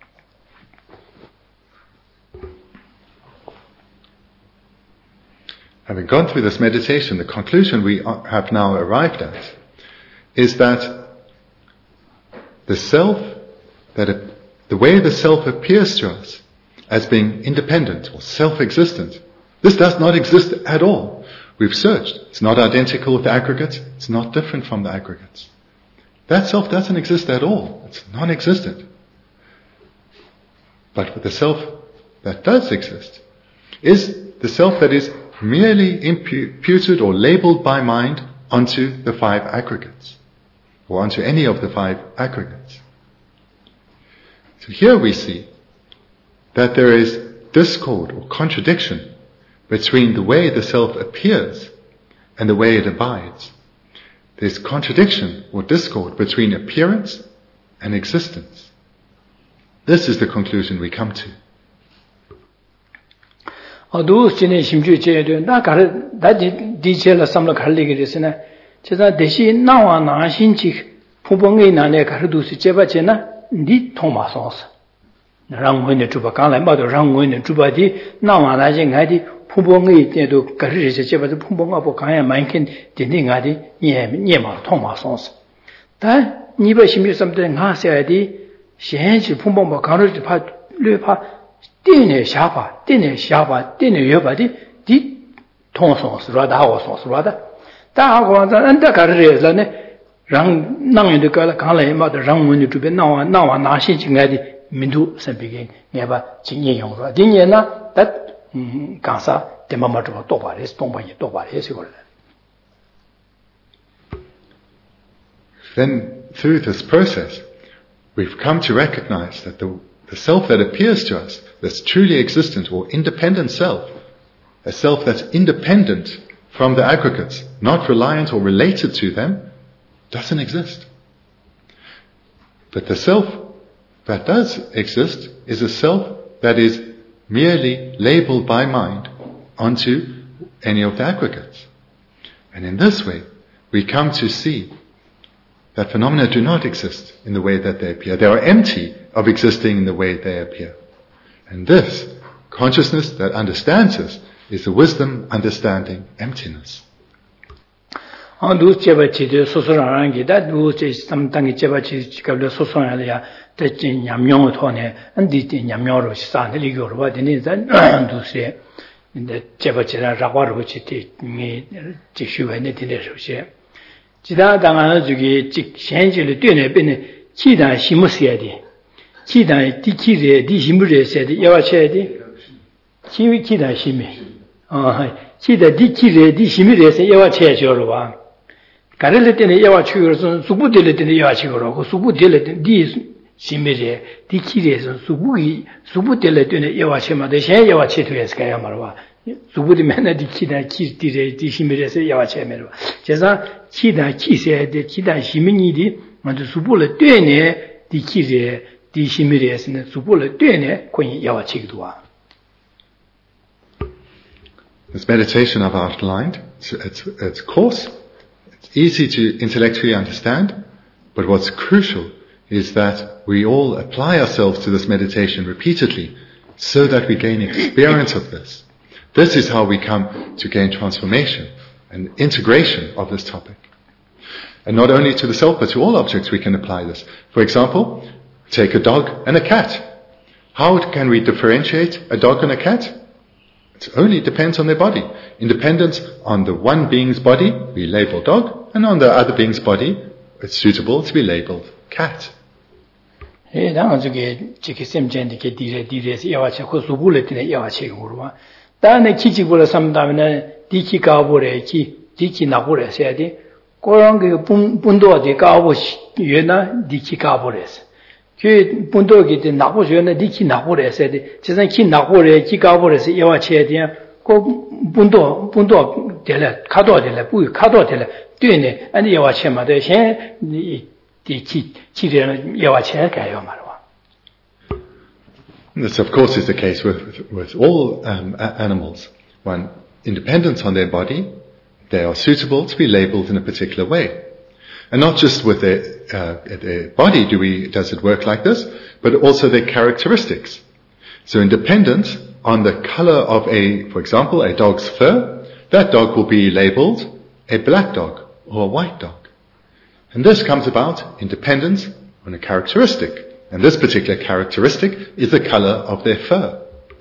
Having gone through this meditation, the conclusion we have now arrived at is that the self, that it, the way the self appears to us as being independent or self-existent, this does not exist at all. We've searched. It's not identical with the aggregates. It's not different from the aggregates. That self doesn't exist at all. It's non-existent. But the self that does exist is the self that is merely imputed or labeled by mind onto the five aggregates, or onto any of the five aggregates. So here we see that there is discord or contradiction between the way the self appears and the way it abides. There's contradiction or discord between appearance and existence. This is the conclusion we come to. 어두 진의 심주 제도 나 가르 다지 디체라 삼로 갈리게 됐으나 제가 대신 나와 나신지 부봉의 나네 가르두스 제바제나 니 토마소스 랑원의 주바 간来마도 랑원의 주바디 나와 나진 가디 부봉의 때도 가르르제 제바도 부봉하고 가야 많긴 되는가디 예 예마 토마소스 다 니바 심주 삼들 나세야디 현실 부봉과 가르르 파 뢰파 定的想法定的想法定的约法的的通送是吧大我送是吧的大我咱安得干这些呢让能源的个刚来嘛的让我们这边那往那往哪些进来的民族生病也把经验用了今年呢的嗯刚才的妈妈这个多把的东北也多把的是过来 Then through this process we've come to recognize that the The self that appears to us, that's truly existent or independent self, a self that's independent from the aggregates, not reliant or related to them, doesn't exist. But the self that does exist is a self that is merely labeled by mind onto any of the aggregates. And in this way, we come to see that phenomena do not exist in the way that they appear. They are empty of existing in the way they appear. And this consciousness that understands us is the wisdom understanding emptiness. 지다 당하는 저기 직 현실의 뒤에 변에 기단 힘을 써야 돼. 기단 디키레 디힘을 써야 돼. 야와셔야 돼. 기위 기단 힘이. 어, 기단 디키레 디힘을 써야 야와셔야 줘로 봐. 가르를 때는 예와 치고서 수부될 때는 예와 치고라고 수부될 때는 디 심미래 디키레서 수부이 수부될 때는 예와 치마데 제 예와 치트에서 가야 말와 수부디면 디키다 키티레 디 심미래서 예와 치메로 제가 키다 키세데 키다 심미니디 먼저 수부를 때네 디키레 디 심미래서는 수부를 때네 거의 예와 치기도 와. This meditation I've outlined, it's, it's, it's coarse, it's easy to intellectually understand, but what's crucial is that we all apply ourselves to this meditation repeatedly so that we gain experience of this. This is how we come to gain transformation and integration of this topic. And not only to the self, but to all objects we can apply this. For example, take a dog and a cat. How can we differentiate a dog and a cat? It only depends on their body. In dependence on the one being's body, we label dog, and on the other being's body, it's suitable to be labeled cat. 예, 나 저게 저게 샘젠데 게 디레 디레스 야와체 코 수불레 티네 야와체 고르와. 다네 키지고라 삼다면은 디키 가보레 키 디키 나보레 세야디. 고런 그 분도데 가보 예나 디키 가보레스. 그 분도게 데 나보 예나 디키 나보레 세야디. 제산 키 나보레 키 가보레스 야와체데 고 분도 분도 될래 카도 될래 부 카도 될래 되네. 아니 야와체마데 셴 This, of course, is the case with, with all um, animals. When independent on their body, they are suitable to be labeled in a particular way. And not just with their, uh, their body do we, does it work like this, but also their characteristics. So independent on the color of a, for example, a dog's fur, that dog will be labeled a black dog or a white dog. And this comes about in dependence on a characteristic. And this particular characteristic is the color of their fur.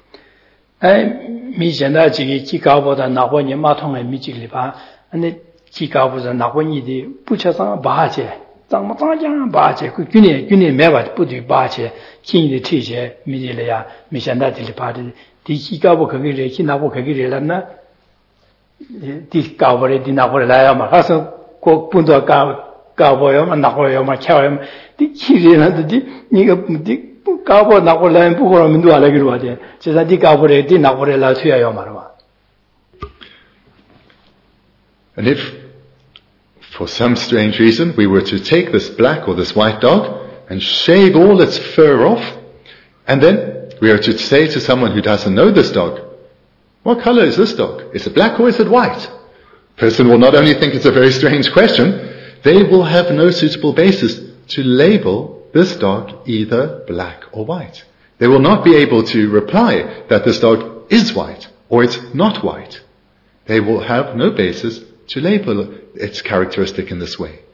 가보요, 나고요, 막 쳐요. 디키리나도 니가 디 가보 나고라는 부고로 민도 알아기로 하대. 제가 디 가보래, 디 나고래 라수야요 말아. And if, for some strange reason, we were to take this black or this white dog and shave all its fur off, and then we are to say to someone who doesn't know this dog, what color is this dog? Is it black or is it white? Person will not only think it's a very strange question, they will have no suitable basis to label this dog either black or white. They will not be able to reply that this dog is white or it's not white. They will have no basis to label its characteristic in this way.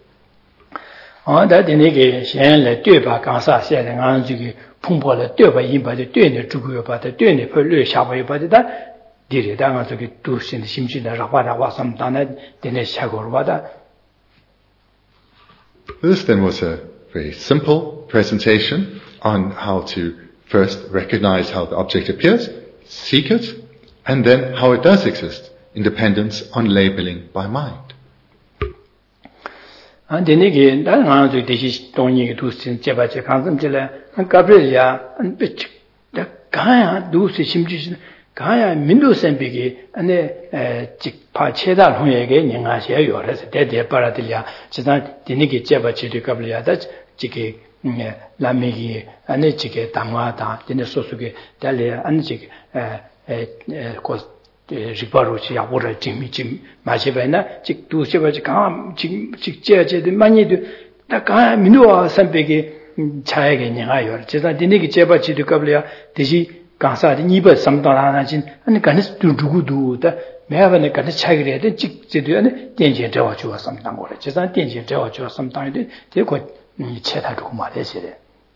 This then was a very simple presentation on how to first recognize how the object appears, seek it, and then how it does exist, in dependence on labeling by mind. 가야 민도 샘비기 안에 직파 체달 홍에게 닝하셔 요래서 대대 para들이야 지난 디니기 제바치리 갑리야다 지게 라미기 안에 지게 담화다 디네 소수게 달래 안에 지게 에에고 리바로치 야보라 짐미 마시바나 직 두셔바지 가 지금 직제제도 많이도 다 가야 민도 샘비기 차에게 닝하여 지난 디니기 제바치리 갑리야 대시 강사디 니버 삼도라나진 아니 간스 두두구두다 매번에 간스 차기래 돼 직제도에 된제 저와 주어 삼당 거래 제가 된제 저와 주어 삼당이 되고 이 체다고 말해시래.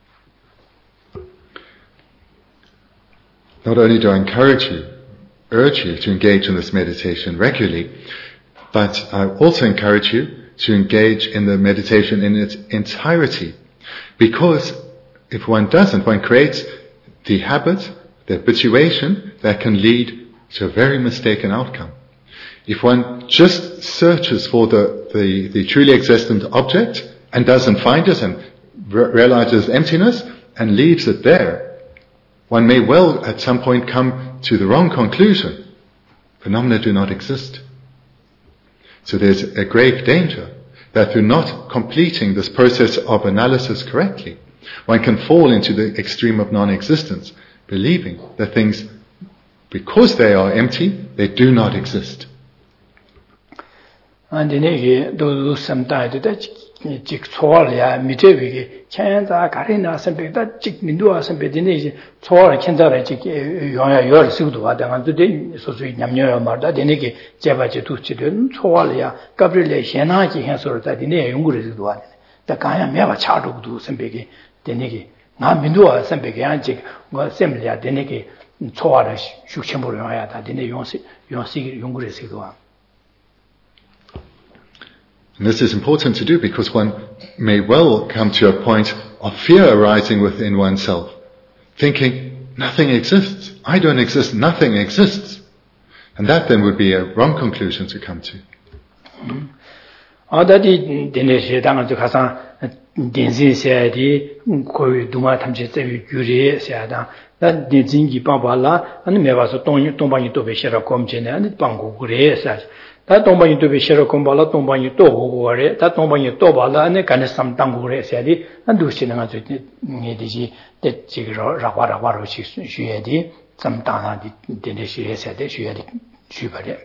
Not only do I encourage you, urge you to engage in this meditation regularly, but I also encourage you to engage in the meditation in its entirety, because if one doesn't, one creates the habit, the habituation that can lead to a very mistaken outcome. If one just searches for the, the, the truly existent object and doesn't find it and re- realizes emptiness and leaves it there, one may well at some point come to the wrong conclusion. Phenomena do not exist. So there's a grave danger that through not completing this process of analysis correctly, one can fall into the extreme of non-existence, believing that things, because they are empty, they do not exist. And in a do some time to that chick toya, Miteviki, Chanda, Karina, some big that chick Mindua, some bedination, Tor, Kendara, chick, your Sudua, and today, so sweet Namura Marda, Deneki, Javaji to children, Tolia, Gabriele, Shanaki, Hansor, that in a Ungurizua, the Kaya Meva Chardo do some biggie, Deneki, Namindua, some big antic, was similar, Deneki, Tora, Shukshamura, that in a Yonsi, Yonsi, Ungurizua. And this is important to do because one may well come to a point of fear arising within oneself, thinking, nothing exists, I don't exist, nothing exists. And that then would be a wrong conclusion to come to. Adadi Dineshi Dangan Kasa Dinzi Sadi, Koi Duma Tamji Yuri Sada, that Dinzingi Pambala, and Mevaso Tomba to Beshara Comjene, and Bangu Gure such. That tomba you to be share combala, tomba you to over that tomba you to bala, and a kind of some tangure said, and do she not need that Jigro Rawara Waru she had some Tana did she said she had she had.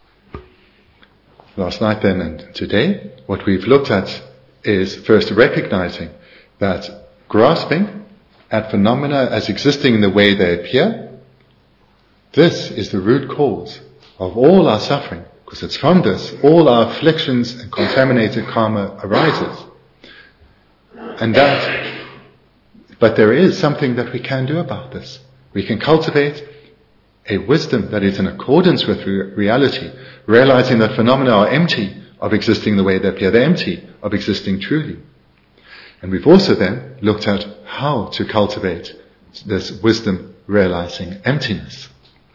Last night then and today, what we've looked at is first recognizing that grasping at phenomena as existing in the way they appear, this is the root cause of all our suffering. Because it's from this, all our afflictions and contaminated karma arises. And that, but there is something that we can do about this. We can cultivate a wisdom that is in accordance with re- reality, realizing that phenomena are empty of existing the way they appear. They're empty of existing truly. And we've also then looked at how to cultivate this wisdom realizing emptiness.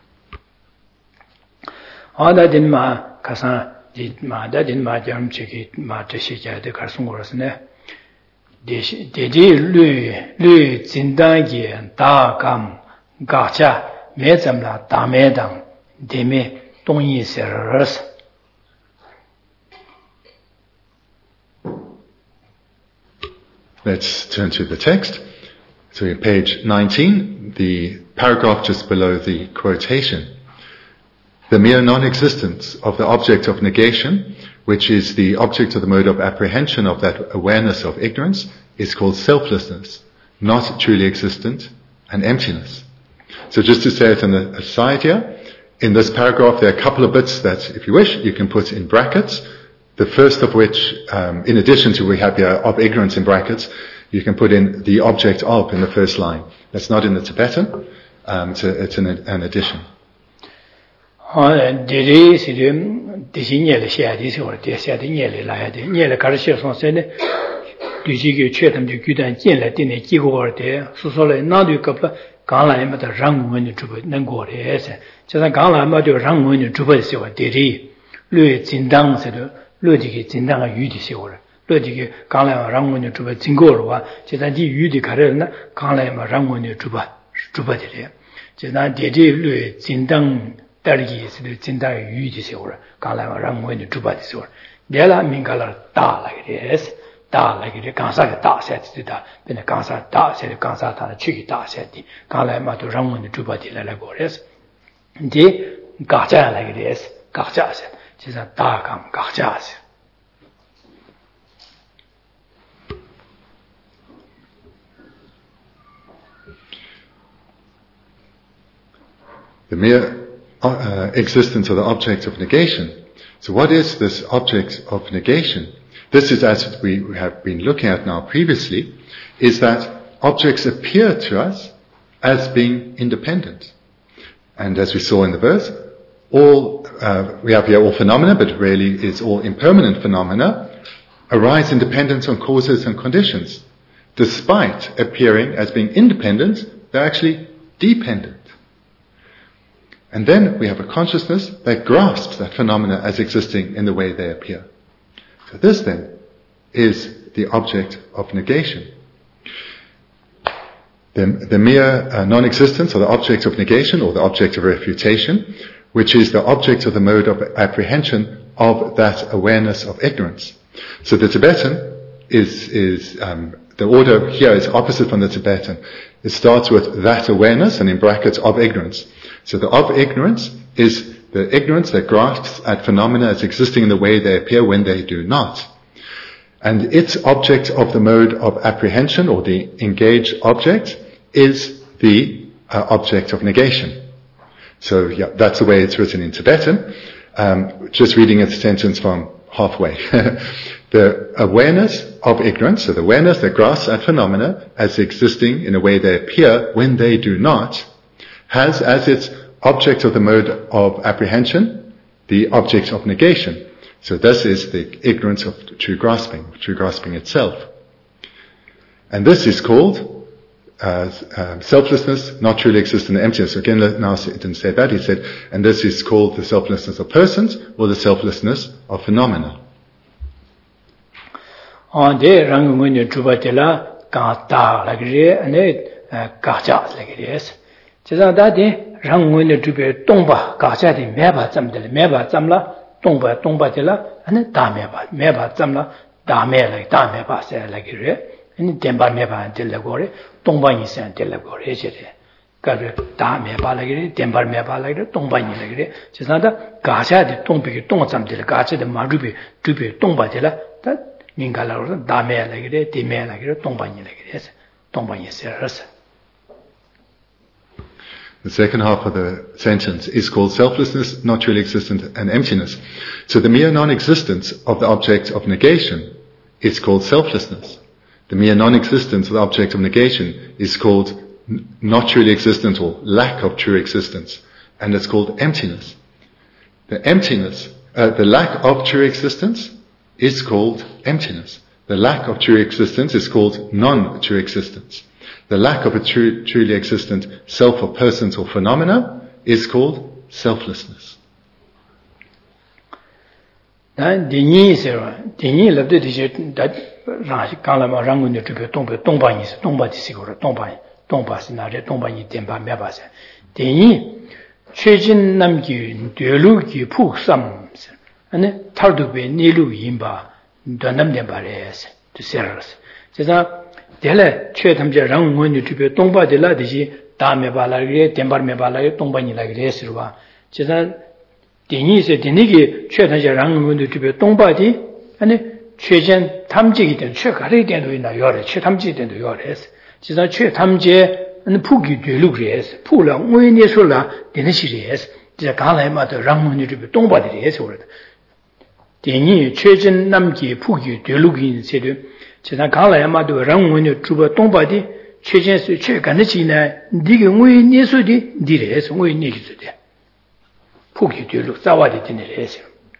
Ada din ma kasa di ma da din ma jam chiki ma tashi ja de karsung gorasne de de de lu lu jindan ge da gam ga cha me zam la da me dang de me dong yi se res. Let's turn to the text. So in page nineteen, the paragraph just below the quotation. The mere non-existence of the object of negation, which is the object of the mode of apprehension of that awareness of ignorance, is called selflessness, not truly existent, and emptiness. So just to say it in the aside here, in this paragraph there are a couple of bits that, if you wish, you can put in brackets. The first of which, um, in addition to we have here of ignorance in brackets, you can put in the object of in the first line. That's not in the Tibetan, um, it's, a, it's an, an addition. Diri sirim disi nyele shadi si or desi nyele la ya de nyele kar she son se ne duji ge chue tam de gyudan jin la de ne ji go or de su so le na du ka pa gang la ma de rang wen de zhu bu neng go de se je san gang la ma de rang wen de zhu bu se wa de ri lu jin dang se de lu de ge jin dang a yu de se wo le lu de ge gang la rang wen de zhu bu jin go lo wa je san ji yu de ka re na gang la ma rang wen de zhu bu zhu bu de le je san de de lu jin dang Dargi is the Tinda Yu disorder, Kalama Rangwin to Juba disorder. Della Mingala da like this, da like the Kansa da said to da, then the Kansa da said the Kansa and the Chiki da said the Kalama to Rangwin to Juba di Labores. De Gacha like this, Gacha said, she's a dark am Gachas. The mere Uh, existence of the object of negation. So what is this object of negation? This is, as we have been looking at now previously, is that objects appear to us as being independent. And as we saw in the verse, all, uh, we have here all phenomena, but really it's all impermanent phenomena, arise in dependence on causes and conditions. Despite appearing as being independent, they're actually dependent. And then we have a consciousness that grasps that phenomena as existing in the way they appear. So this then is the object of negation. The, the mere uh, non-existence, or the object of negation, or the object of refutation, which is the object of the mode of apprehension of that awareness of ignorance. So the Tibetan is, is um, the order here is opposite from the Tibetan. It starts with that awareness, and in brackets, of ignorance. So the of ignorance is the ignorance that grasps at phenomena as existing in the way they appear when they do not. And its object of the mode of apprehension, or the engaged object, is the uh, object of negation. So yeah, that's the way it's written in Tibetan. Um, just reading a sentence from halfway. The awareness of ignorance, so the awareness that grasps at phenomena as existing in the way they appear when they do not, has as its object of the mode of apprehension the object of negation. So this is the ignorance of true grasping, true grasping itself. And this is called uh, uh, selflessness, not truly existent emptiness. So again, now it didn't say that. He said, and this is called the selflessness of persons, or the selflessness of phenomena. On the rangunyo trubatela kata lagre ane kacha lagres. Chesa dadi rangunyo trube tongba kacha di meba zamdele meba zamla tongba tongba dela ane da meba meba zamla da me like da meba se lagre ane demba meba dela gore tongba ni se dela gore jere kare da meba lagre demba meba lagre tongba ni lagre chesa da kacha di tongbe tong zamdele kacha di marube trube tongba dela da mingalaro da me lagre de me lagre tongba ni lagre tongba ni se rasa. The second half of the sentence is called selflessness, not truly existent, and emptiness. So the mere non-existence of the object of negation is called selflessness. The mere non-existence of the object of negation is called n- not truly existent, or lack of true existence, and it's called emptiness. The emptiness, uh, the lack of true existence is called emptiness. The lack of true existence is called non-true existence. The lack of a true, truly existent self or persons or phenomena is called selflessness. Then the ni zero, the ni love the digit that Kalama Rangun to be Tomba Tomba is Tomba Sigura Tomba Tomba Sinare Tomba Temba Mebas. The ni Chejin Namgi, Duluki Puk Sams, and Tardubi Nilu Yimba, Donam Dembares, to Serras. Dele che tamje rang ngone tibe tongba de la de ta me ba la re tembar me ba la tongba ni la re sirwa chesa deni se deni ge che tamje rang ngone tibe tongba di ane che jen tamji gi den che ga re den do na yo re che tamji den do yo re chesa che tamje ane pu gi de lu re pu la ngwe ni so la deni shi re je ga lai ma de rang ngone tibe tongba de re so re deni che jen nam gi pu gi de lu gi se de 제가 갈라야마도 랑원이 주버 동바디 최전수 최간지나 네게 왜 니수디 니레스 왜 니기스데 포기 되로 싸와디 되네레스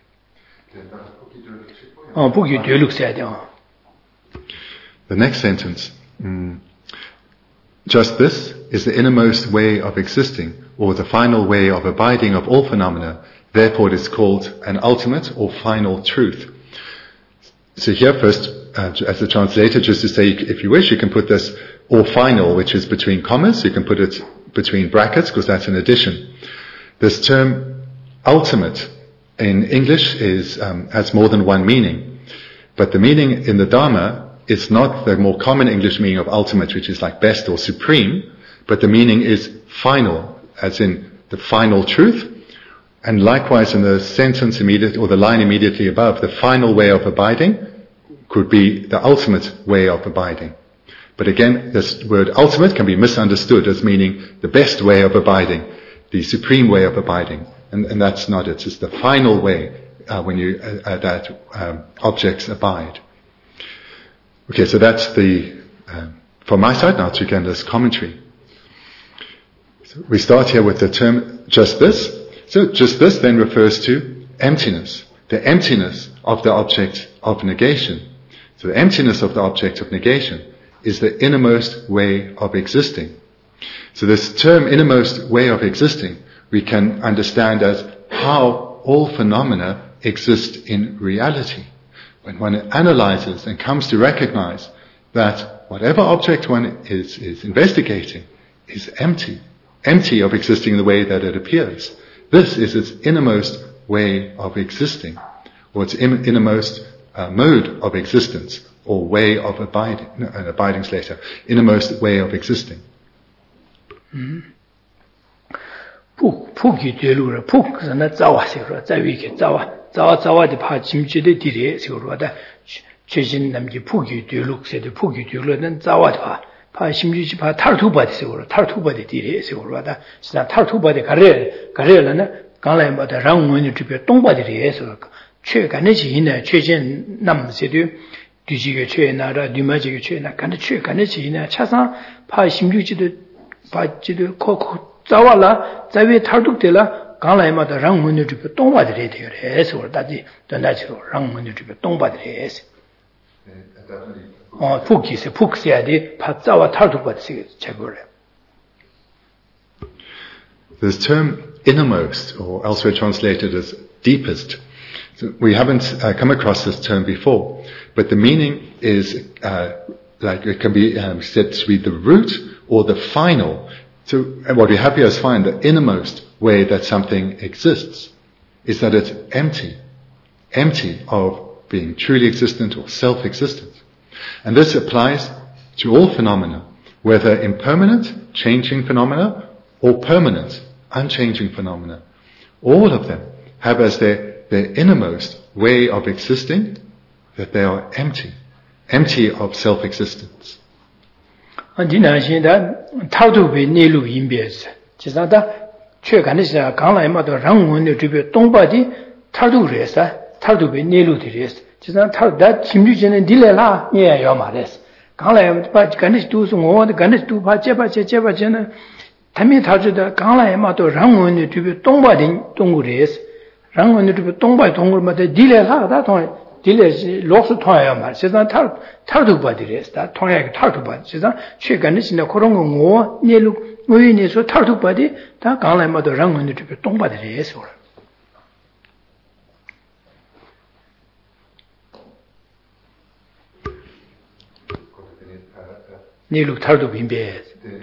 어 포기 되로 써야 돼. The next sentence, mm, just this is the innermost way of existing, or the final way of abiding of all phenomena, therefore it is called an ultimate or final truth. So here first, Uh, as a translator, just to say, if you wish, you can put this or final, which is between commas. You can put it between brackets, because that's an addition. This term ultimate in English is um, has more than one meaning. But the meaning in the Dharma is not the more common English meaning of ultimate, which is like best or supreme, but the meaning is final, as in the final truth. And likewise in the sentence immediate, or the line immediately above, the final way of abiding could be the ultimate way of abiding. But again, this word ultimate can be misunderstood as meaning the best way of abiding, the supreme way of abiding. And, and that's not it. It's the final way uh, when you uh, uh, that um, objects abide. Okay, so that's the, uh, from my side now to Genda's commentary. So we start here with the term just this. So just this then refers to emptiness, the emptiness of the object of negation. So the emptiness of the object of negation is the innermost way of existing. So this term innermost way of existing, we can understand as how all phenomena exist in reality. When one analyzes and comes to recognize that whatever object one is, is investigating is empty, empty of existing in the way that it appears. This is its innermost way of existing, or its innermost uh, mode of existence, or way of abiding, no, an abiding's later, innermost way of existing. 푹, 푹이 되루라, 푹, 그러나 자와시로, 자위게 자와, 자와, 자와디 파, 짐지대 디레, 시로다, 최신 남기 푹이 되룩, 세대 푹이 되루는 자와디 파, 파, 심지지 파, 탈투바디 시로, 탈투바디 디레, 시로다, 진짜 탈투바디 가래, 가래라는, 강라이마다 랑원이 주변 동바디레에서, 최간의 지인의 최신 남세도, 뒤지게 최나라, 뒤마지게 최나, 간의 최간의 지인의 차상, 파, 심지지도, 파지도, 코코, 자와라 자위 탈둑되라 강라이마다 랑문을 주고 똥바들이 돼요. 해서 다지 전다지로 랑문을 주고 똥바들이 어 북기세 북세야디 파자와 탈둑바지 제거래. This term innermost, or elsewhere translated as deepest, so we haven't uh, come across this term before, but the meaning is uh, like it can be um, said to be the root or the final. So what we have here is find the innermost way that something exists is that it's empty, empty of being truly existent or self-existent. And this applies to all phenomena, whether impermanent, changing phenomena, or permanent, unchanging phenomena. All of them have as their, their innermost way of existing that they are empty, empty of self-existence. 안디나신다 타도베 내루 인베스 지사다 최간에서 강라이마도 랑원의 주변 동바디 타도르에서 타도베 내루들에서 지사 타다 김주전에 딜레라 예요 말레스 강라이마 간에서 두서 뭐도 간에서 두 바제바 제제바제는 담이 타주다 강라이마도 랑원의 주변 동바디 동구레스 랑원의 주변 동바디 동구르마다 딜레라다 동 딜레시 로스 통해야 말. 세상 탈 탈도 받이랬다. 통해야 탈도 받. 세상 최근에 진짜 그런 거 내루 의인에서 탈도 받이 다 강라마도 랑원이 좀 동받이래서. 내루 탈도 빈배.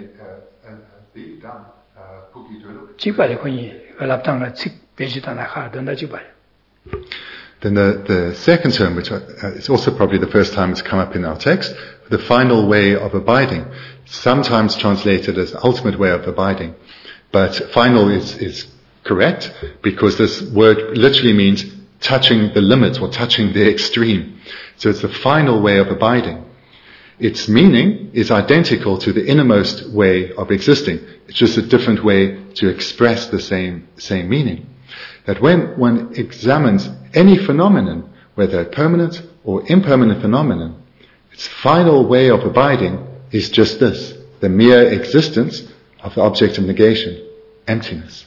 지발이 거기 lap당을 직 배지다나 하던다 지발. Then the, the second term, which uh, is also probably the first time it's come up in our text, the final way of abiding, sometimes translated as ultimate way of abiding. But final is, is correct because this word literally means touching the limit or touching the extreme. So it's the final way of abiding. Its meaning is identical to the innermost way of existing. It's just a different way to express the same, same meaning. That when one examines any phenomenon, whether permanent or impermanent phenomenon, its final way of abiding is just this, the mere existence of the object of negation, emptiness.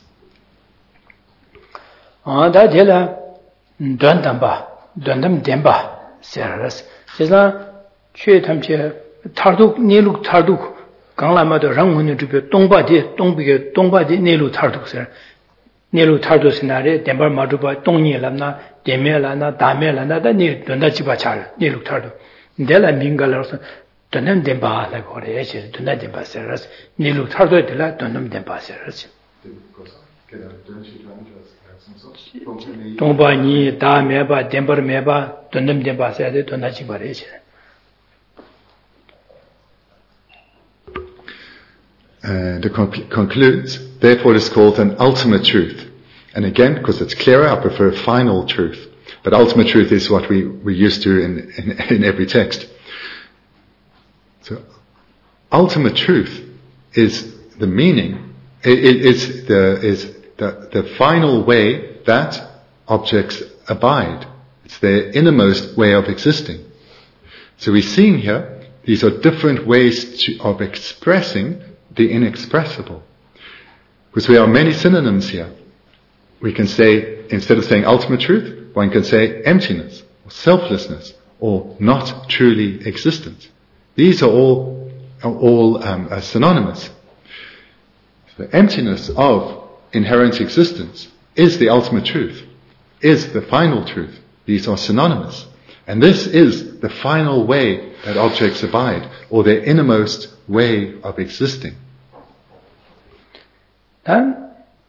아, 다 제가 단담바, 단담 덴바, 세라스. 제가 최탐체 탈둑 내룩 탈둑 강라마도 랑문의 주변 동바디 동비게 동바디 내룩 탈둑 세. 내루 탈도 시나레 덴바 마두바 동니라나 데메라나 다메라나 다니 돈다지바 잘 내루 탈도 내라 민갈로서 돈은 덴바라 거래 제 돈다 덴바세라스 내루 탈도 될라 돈은 덴바세라스 동바니 다메바 덴버메바 돈은 덴바세데 돈다지바레 제 And to conc- conclude, therefore it is called an ultimate truth. And again, because it's clearer, I prefer final truth. But ultimate truth is what we, we're used to in, in, in every text. So, ultimate truth is the meaning, it, it is, the, is the, the final way that objects abide. It's their innermost way of existing. So we're seeing here, these are different ways to, of expressing the inexpressible. Because there are many synonyms here. We can say, instead of saying ultimate truth, one can say emptiness, or selflessness, or not truly existent. These are all, are all um, uh, synonymous. The emptiness of inherent existence is the ultimate truth, is the final truth. These are synonymous. And this is the final way that objects abide, or their innermost way of existing. 단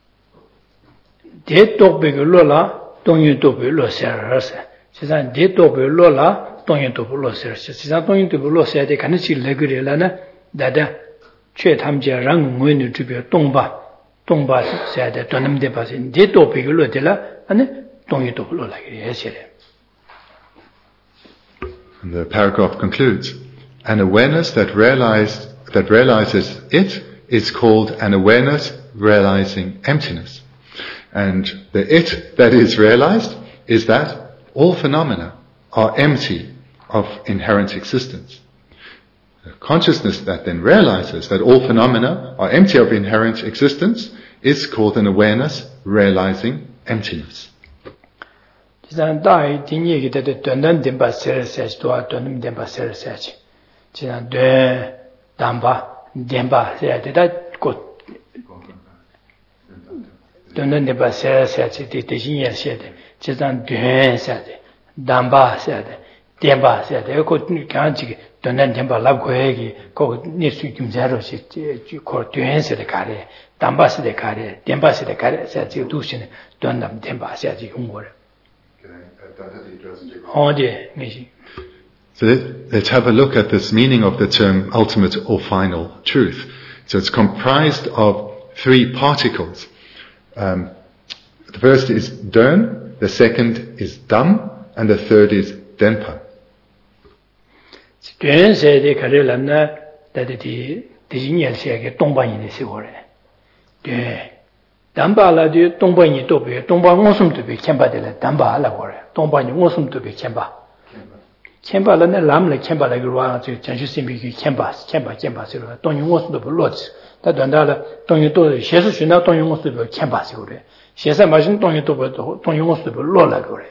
대도백을 로라 동윤도백 로세르세 지산 대도백 로라 동윤도백 로세르세 지산 동윤도백 로세데 가능치 레그레라나 다다 최탐제랑 문을 주변 동바 동바 세데 돈음데 바신 대도백을 로데라 아니 동윤도백 로라게 예세레. And the paragraph concludes, an awareness that realized, that realizes it is called an awareness realizing emptiness. And the it that is realized is that all phenomena are empty of inherent existence. The consciousness that then realizes that all phenomena are empty of inherent existence is called an awareness realizing emptiness. 지난 다이 딩 얘기 때도短短 덴바 세르세지 도와短短 덴바 세르세지 지난 되 담바 덴바 세야 되다 곧短短 덴바 세르세지 대신 예세야 돼 지난 되 세야 돼 담바 세야 돼 덴바 세야 돼 곧 간지短短 덴바 랍고 얘기 그 니수 좀 자로시 그 되세야 가래 담바 세야 가래 덴바 세야 가래 세지 두시네短短 덴바 세야지 용거를. So let's have a look at this meaning of the term ultimate or final truth. So it's comprised of three particles. Um, the first is dön, the second is dam, and the third is denpa. dön 세대 가려라나 다들이 디진열세게 동반이네 세고래. 네. 담바라도 동반이 또 배, 동반 원숨도 배 캠바들 담바라고 그래. 동반이 원숨도 배 캠바. 캠바라는 람을 캠바라고 그러와 저 전시심비 캠바, 캠바, 캠바스로 동용 원숨도 불러지. 다 된다라 동용 또 셰스 준다 동용 원숨도 캠바스 그래. 셰스 마신 동용 또 동용 원숨도 불러라고 그래.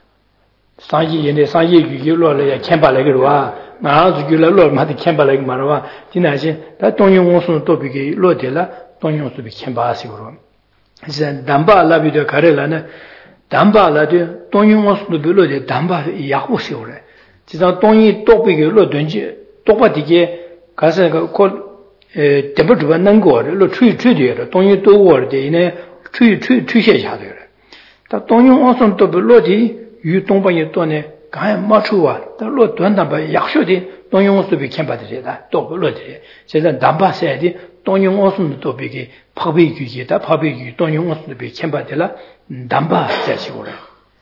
상이 얘네 상이 유기 로래 캠바라고 그러와. 나도 줄라 로 마디 캠바라고 말와. 지나시 다 동용 원숨도 비게 로데라 동용 원숨도 캠바스 그러. 지난 담바 라비도 가래라는 담바 라도 동용어스도 별로데 담바 약보세요래. 지난 동이 똑비게로 던지 똑바디게 가서 그에 데버드가 난 거를 추이 추이되어 동이 또거데 이네 추이 추이 추셔야돼요. 다 동용어스도 별로디 유 동방에 또네 가야 맞추와 달로 돈담바 약쇼디 동용어스도 비캔바들이다. 또 별로데. 지난 담바 세야디 동용 어순도 비게 파비규기다 파비규 동용 어순도 비 켐바텔라 담바 자시고래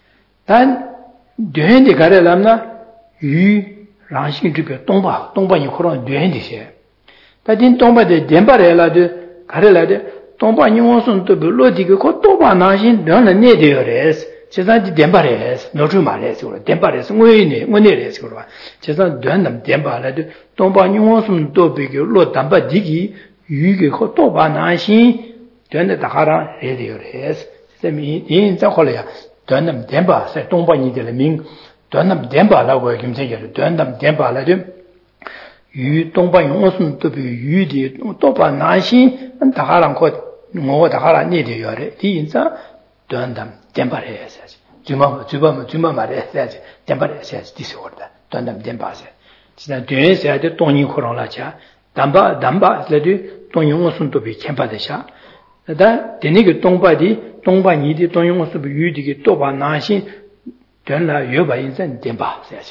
단 되는데 가래람나 유 랑신 주변 동바 동바이 코로 되는데세 다딘 동바데 덴바래라도 가래라데 동바이 어순도 별로디고 고 또바나신 너는 내되어레스 제산지 덴바레스 노주 말레스 그래 덴바레스 뭐이네 뭐네레스 그래 제산 된남 덴바라도 동바이 어순도 비게 로 담바 디기 유게 거 또바나신 되는 다가라 레디어레스 세미 인자 콜이야 되는 덴바 세 동바니들 민 되는 덴바라고 김세계를 되는 덴바라도 유 동바이 어순도 비 유디 또바나신 다가랑 거뭐 다가라 내디어레 디인자 되는 덴바레스 주마 주마 주마 말레스 덴바레스 디스오르다 되는 덴바세 지난 되세야데 동이 코로나자 담바 담바 레디 동용어순도 비 캠바데샤 다 데니게 동바디 동바니디 동용어수 비 유디게 또바 나신 된라 여바 인생 덴바 세야지.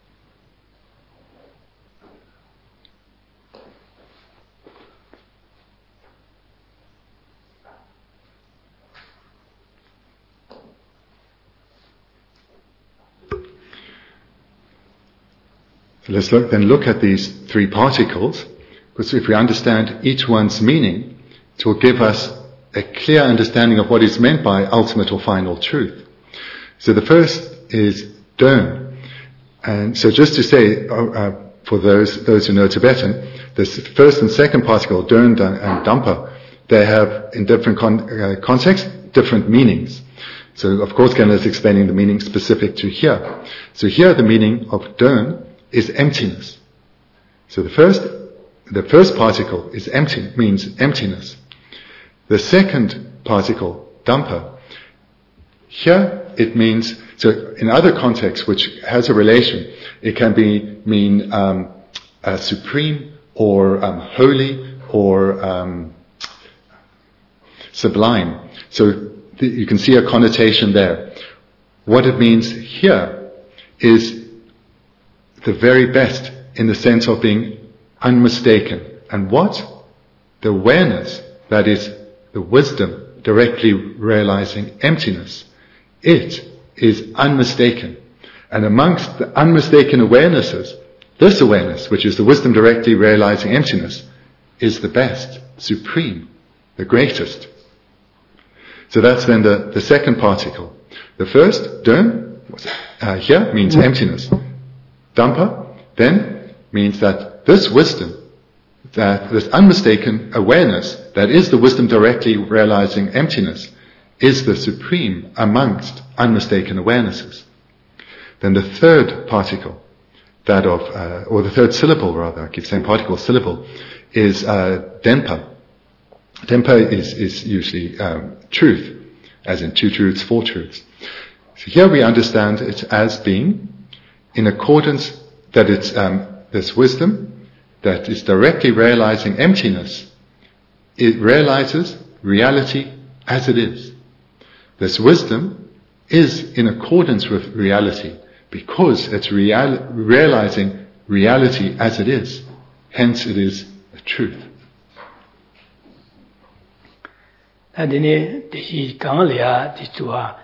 So let's look, then look at these three particles, because if we understand each one's meaning, it will give us a clear understanding of what is meant by ultimate or final truth. So the first is dön. And so just to say, uh, for those those who know Tibetan, the first and second particle, dön and dampa, they have, in different con- uh, contexts, different meanings. So of course Gana is explaining the meaning specific to here. So here the meaning of dön is emptiness. So the first, the first particle is empty, means emptiness. The second particle, dampa. Here it means, so in other contexts which has a relation, it can be mean um, uh, supreme or um, holy or um, sublime. So th- you can see a connotation there. What it means here is the very best in the sense of being unmistaken. And what? The awareness, that is the wisdom directly realizing emptiness. It is unmistaken. And amongst the unmistaken awarenesses, this awareness, which is the wisdom directly realizing emptiness, is the best, supreme, the greatest. So that's then the, the second particle. The first, dön, uh, here means emptiness. Dampa, then, means that this wisdom, that this unmistaken awareness, that is the wisdom directly realizing emptiness, is the supreme amongst unmistaken awarenesses. Then the third particle, that of, uh, or the third syllable rather, I keep saying particle, syllable, is uh, denpa. Denpa is, is usually um, truth, as in two truths, four truths. So here we understand it as being in accordance that it's um, this wisdom that is directly realizing emptiness. It realizes reality as it is. This wisdom is in accordance with reality because it's real, realizing reality as it is. Hence it is the truth. Adine de Ganglia de Tua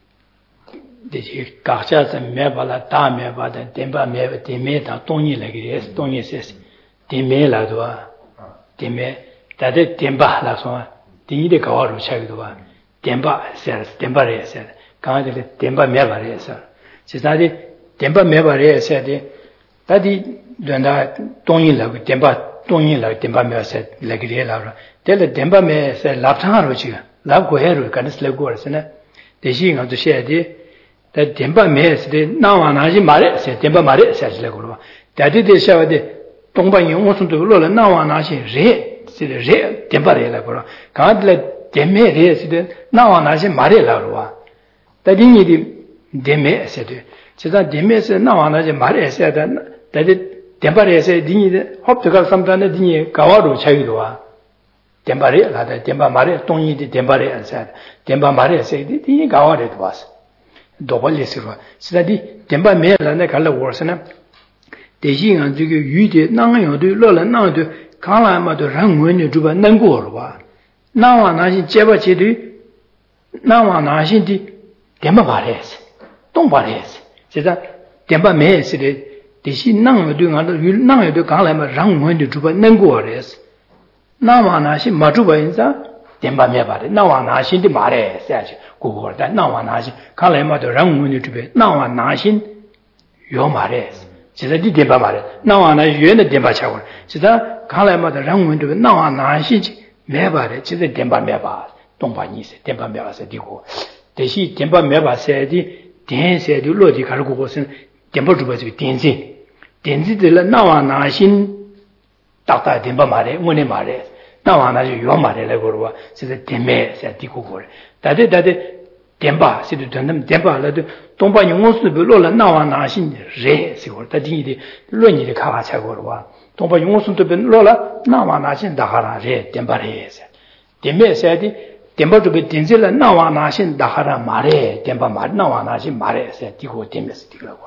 de Gacha Mebala Ta Mebada Demba Meba de Meta Tony Legres, Tony says, Deme la Dua, Deme, Tade Demba la Swan, Di de Gawaru Chagdua, Demba says, Demba said, Gandhi Demba Meba said. She said, Demba Meba said, Tadi Dunda Tony Lag, Demba, Tony Lag, Demba Meba said, Legre Lara. Tell the Demba me said, Laptan Rochiga, Lab Goheru, Canis Legors, and the Shing of the Shady, that Demba me said, now Anaji Mare said, Demba Mare says Legura. That did they show the Tomba Yosun to Lola, now Anaji, Re, said Re, Demba Legura. Can't let Deme Re said, now Anaji Mare Larua. That didn't need Deme said, so that Deme said, now Anaji Mare said, that it Demba said, didn't hope to go sometime at the Gawaru Chagdua. Dembare, la Demba Mare, Tony di Dembare and said, Demba Mare said, the Gawar it was. Double Yesura. So that the Demba Mela and the color warsana, the Jing and you did, now you do, Lola, now do, Kalama to run when you do a Nangorwa. Now on Ashi Jeva Chidu, now on Ashi Demba Mares, Dombares. So that Demba Mare said, the she now doing other, you now do Kalama run when you do a Nangores. Nawanashi Majuba insa, Demba Mebare, Nawanashin de Mare, says Google that Nawanashi, Kalema the Rangun to be, Nawanashin, your Mares. She said, Demba Mare, Nawana, you and the Demba Chower. She said, Kalema the Rangun to be, Nawanashi, Mebare, she said, Demba Meba, Dombanis, Demba Meba said, Digo. The she Demba Meba said, Dan said, you Lodi Karagos, Demba was with Denzi. Denzi de la Nawanashin. Doctor Demba Mare, Mune Mare, now on as you Mare Legorua, said the Deme, said Dicogor. That is that Demba, said to them, Demba, let Tomba wants to be Lola, now on Ashin, Re, Sigur, that he Luni the Kavachagorua. Tomba wants to be Lola, now on Ashin, Dahara, Re, Demba Re. Deme said, Demba to be Denzilla, now on Ashin, Dahara Mare, Demba Mare, now on Ashin Mare, said Dico Demes Digla.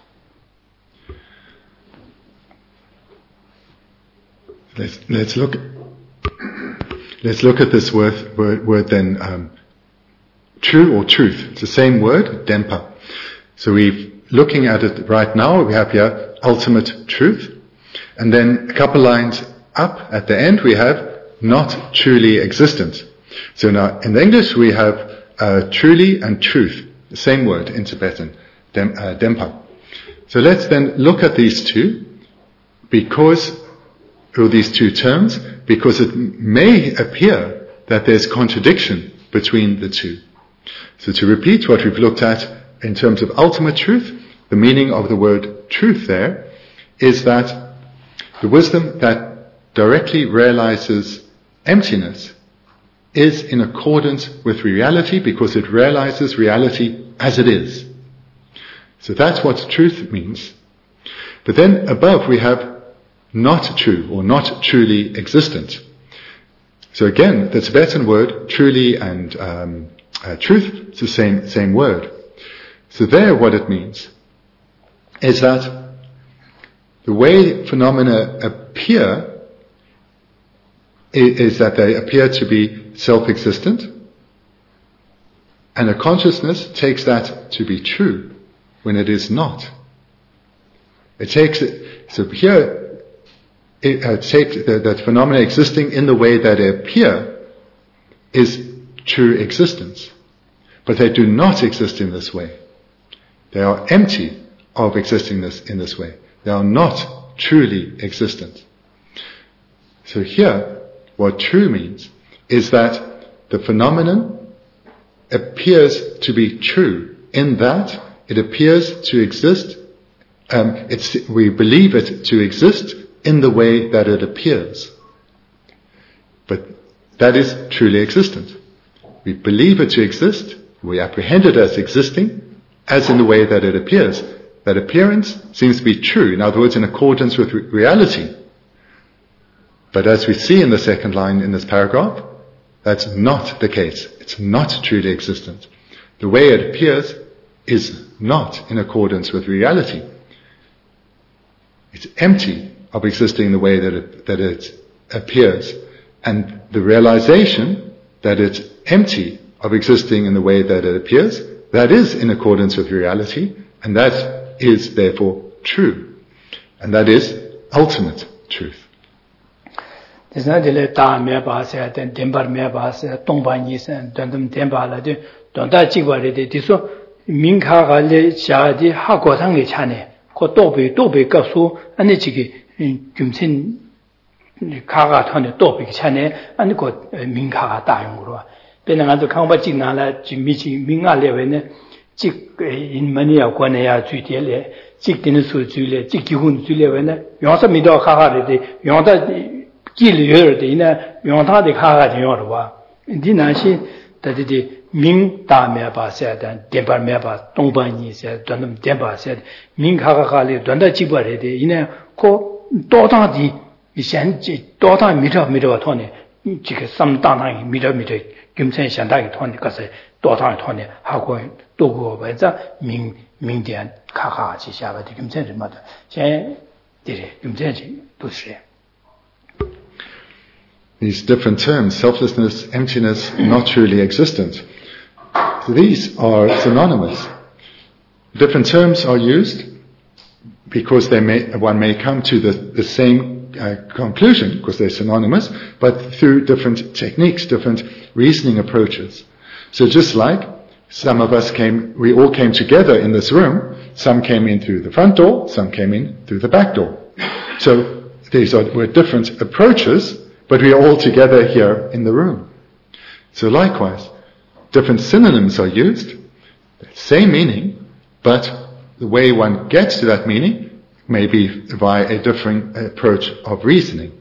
Let's, let's look. Let's look at this word, word, word then. Um, true or truth. It's the same word, dempa. So we're looking at it right now. We have here ultimate truth, and then a couple lines up at the end we have not truly existent. So now in the English we have uh, truly and truth, the same word in Tibetan, dem, uh, dempa. So let's then look at these two, because. Or these two terms, because it may appear that there's contradiction between the two. So to repeat what we've looked at in terms of ultimate truth, the meaning of the word truth there is that the wisdom that directly realizes emptiness is in accordance with reality because it realizes reality as it is. So that's what truth means. But then above we have not true or not truly existent. So again, the Tibetan word truly and um, uh, truth, it's the same same word. So there what it means is that the way phenomena appear is, is that they appear to be self-existent, and a consciousness takes that to be true when it is not. It takes it, so here it uh, takes that, that phenomena existing in the way that they appear is true existence, but they do not exist in this way. They are empty of existing this in this way. They are not truly existent. So here, what true means is that the phenomenon appears to be true in that it appears to exist. Um, it's, we believe it to exist in the way that it appears. But that is truly existent. We believe it to exist. We apprehend it as existing, as in the way that it appears. That appearance seems to be true, in other words, in accordance with re- reality. But as we see in the second line in this paragraph, that's not the case. It's not truly existent. The way it appears is not in accordance with reality. It's empty of existing in the way that it, that it appears. And the realization that it's empty of existing in the way that it appears, that is in accordance with reality, and that is therefore true. And that is ultimate truth. There's ta me ba se den dembar me ba se dong ba ni sen den dem demba la de don da ji ba de de so min kha ga le xia di ha guo sang ge cha ne ko do bei do bei ge su an ne ji ge jum chen kha ga thon de do bei cha ne an ko min kha ga da yong ro be na ga de kang ba ji na la ji mi ji min ga le we ne ji in mani ya guan ne ya ju de le ji de ne su ju le ji gi hun ju le we ne yong sa mi do kha ga de yong da记里有的呢，用他的卡卡挺好的吧？你那些的的的明大面把写的，电板面把东半你写，端那么电把写的，明卡卡卡的，端到几百来的，因为过多大的，现这多大米着米着团呢？这个什么大大米着米着，今天现在的团的，可是多大团的，还过多过为这明明天卡卡去下来的，今天什么的，现对的，今天是都是。 These different terms, selflessness, emptiness, not truly existent. So these are synonymous. Different terms are used because they may, one may come to the, the same uh, conclusion because they're synonymous, but through different techniques, different reasoning approaches. So just like some of us came, we all came together in this room, some came in through the front door, some came in through the back door. So these are, were different approaches, but we are all together here in the room. So likewise, different synonyms are used, same meaning, but the way one gets to that meaning may be via a different approach of reasoning.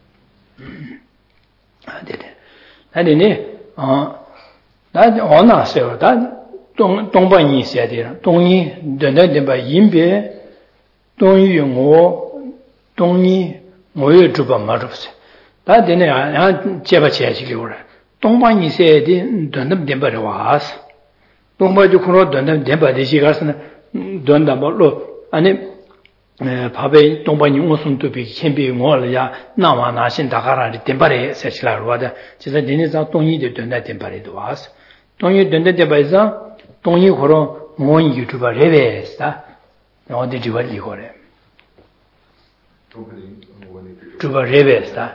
다 되네 아 제가 제시기 오래 동반이 세디 돈담 덴바를 와스 동바주 코로 돈담 덴바디 시가스는 돈담 뭘로 아니 밥에 동반이 무슨 도비 켐비 뭐야 나와 나신 다가라리 덴바레 세시라로 와다 진짜 니네자 동이데 돈다 덴바레도 와스 동이 돈다 덴바에서 동이 코로 모인 유튜버 레베스다 어디 지벌리 거래 주버 레베스다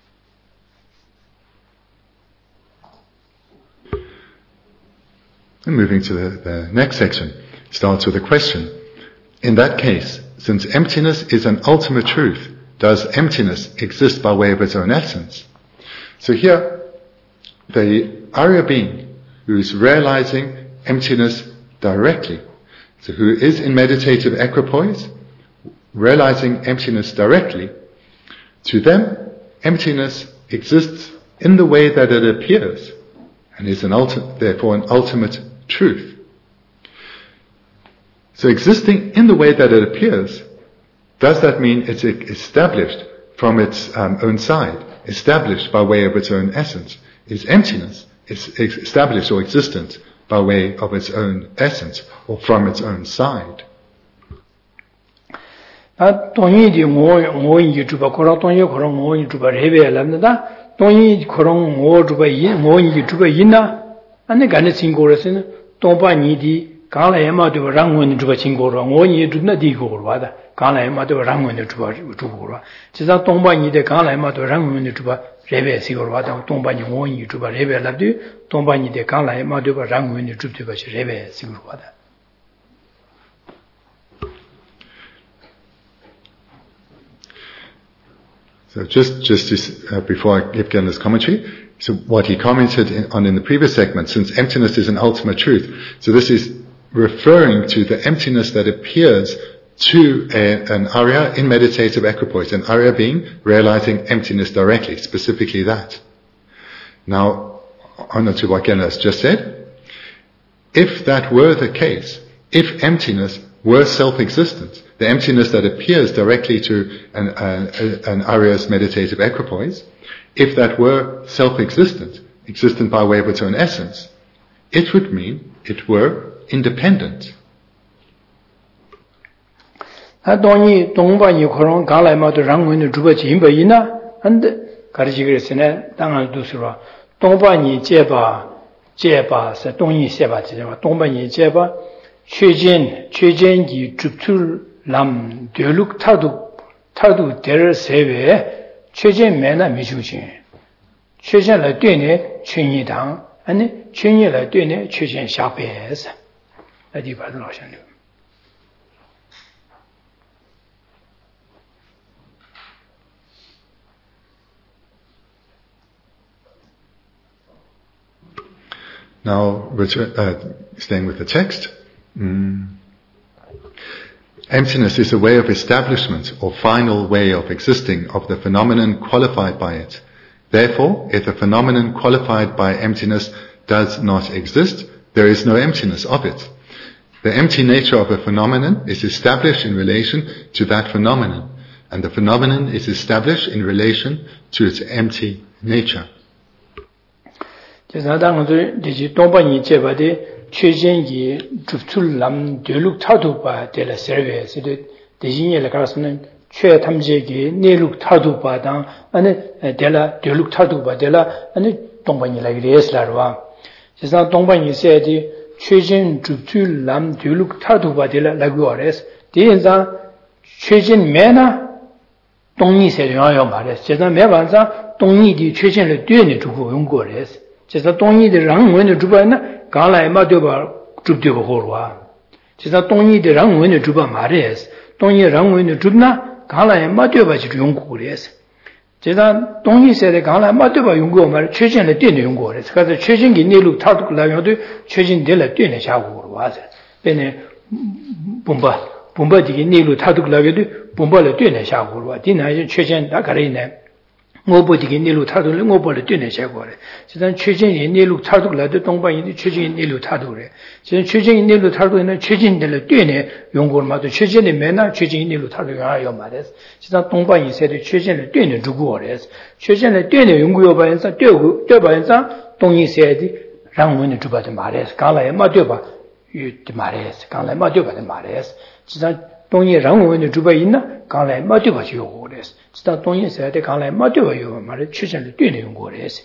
And moving to the, the next section, starts with a question. In that case, since emptiness is an ultimate truth, does emptiness exist by way of its own essence? So here, the Arya being who is realizing emptiness directly, so who is in meditative equipoise, realizing emptiness directly, to them, emptiness exists in the way that it appears, and is an ulti- therefore an ultimate truth. So existing in the way that it appears, does that mean it's established from its um, own side, established by way of its own essence? Is emptiness is established or existent by way of its own essence or from its own side? 아 동의디 뭐 뭐인지 주바 거라 동의 거라 뭐인지 주바 레벨랍니다. 동의 거라 뭐 주바 이 뭐인지 주바 있나? 아니 간에 신고로서는 동반이디 강라에마도 랑원이 주바 신고로 뭐인지 주나 디고로 와다. 강라에마도 랑원이 주바 주고로. 지사 동반이데 강라에마도 랑원이 주바 레벨 시고로 와다. 동반이 뭐인지 주바 레벨랍디 동반이데 강라에마도 랑원이 주바 레벨 시고로 와다. So just just to, uh, before I give Glenda's commentary, so what he commented in, on in the previous segment, since emptiness is an ultimate truth, so this is referring to the emptiness that appears to a, an Arya in meditative equipoise, an Arya being realizing emptiness directly, specifically that. Now, on to what Glenda has just said, if that were the case, if emptiness were self-existent, the emptiness that appears directly to an, uh, an Arya's meditative equipoise, if that were self-existent, existent by way of its own essence, it would mean it were independent. 동이 동반이 그런 갈라마도 랑문을 주버지 임버이나 한데 가르치기에서는 땅을 두스로 동반이 제바 제바서 동이 세바지마 동반이 제바 최진 최진기 주툴람 되룩 타도 타도 될 세외 최진 매나 미주신 최진을 되네 최니당 아니 최니를 되네 최진 샤베스 어디 봐도 나오셨네요. Now, return, uh, staying with the text, mm, emptiness is a way of establishment or final way of existing of the phenomenon qualified by it. Therefore, if the phenomenon qualified by emptiness does not exist, there is no emptiness of it. The empty nature of a phenomenon is established in relation to that phenomenon, and the phenomenon is established in relation to its empty nature. 제사당들 이제 동반이 제바데 최진기 주툴람 되룩 타도바 될 서비스 대신에 가서는 최탐지기 내룩 타도바당 아니 될라 되룩 타도바 될라 아니 동반이 라기레스라와 제사 동반이 세디 최진 주툴람 되룩 타도바 될라 라고레스 대인자 최진 매나 동이 세려요 말레스 제사 매반자 동이디 최진을 뛰는 주고 용거레스 제가 동의의 랑원의 주바나 갈라에 맞어봐 줍되고 호로와 제가 동의의 랑원의 주바 말해서 동의의 랑원의 줍나 갈라에 맞어봐 지 용고래서 제가 동의세대 갈라에 맞어봐 용고 말 최진의 되는 용고래서 그래서 최진기 내로 타도 라면도 최진될 되는 샤고로 와서 배네 bomba bomba 디기 내로 타도 라면도 bomba를 되는 샤고로 와 디나이 최진 다 가리네 오보디기 내로 타도를 오보를 뛰네 제거래. 지난 최진이 내로 타도라도 동반이 최진이 내로 타도래. 지난 최진이 내로 타도는 최진들을 뛰네 용고를 마도 최진이 맨날 최진이 내로 타도가 요 말했어. 지난 동반이 세대 최진을 뛰네 누구래서. 최진을 뛰네 용고요 바에서 뛰고 뛰바에서 동이 세대 랑문을 주바도 말했어. 갈라에 맞어봐. 이 말했어. 갈라에 맞어봐 말했어. 지난 동이 랑문을 주바 있나? 갈라에 맞어봐 요거래서. 지다 동의 세대 갈라에 맞어요 말에 추천을 뛰는 거래서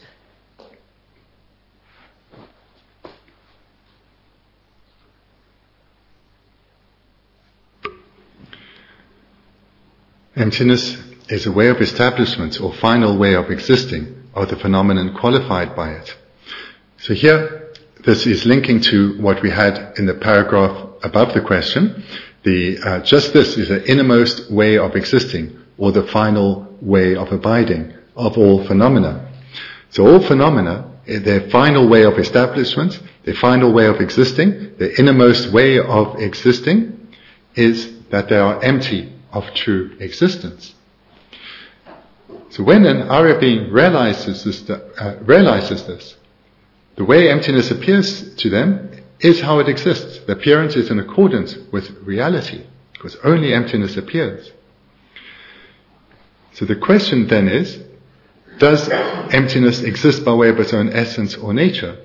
Emptiness is a way of establishment or final way of existing of the phenomenon qualified by it. So here, this is linking to what we had in the paragraph above the question. The uh, just this is the innermost way of existing, or the final way of abiding of all phenomena. So all phenomena, their final way of establishment, their final way of existing, their innermost way of existing is that they are empty of true existence. So when an Arya being realizes this, uh, realizes this, the way emptiness appears to them is how it exists. The appearance is in accordance with reality, because only emptiness appears. So the question then is, does emptiness exist by way of its own essence or nature?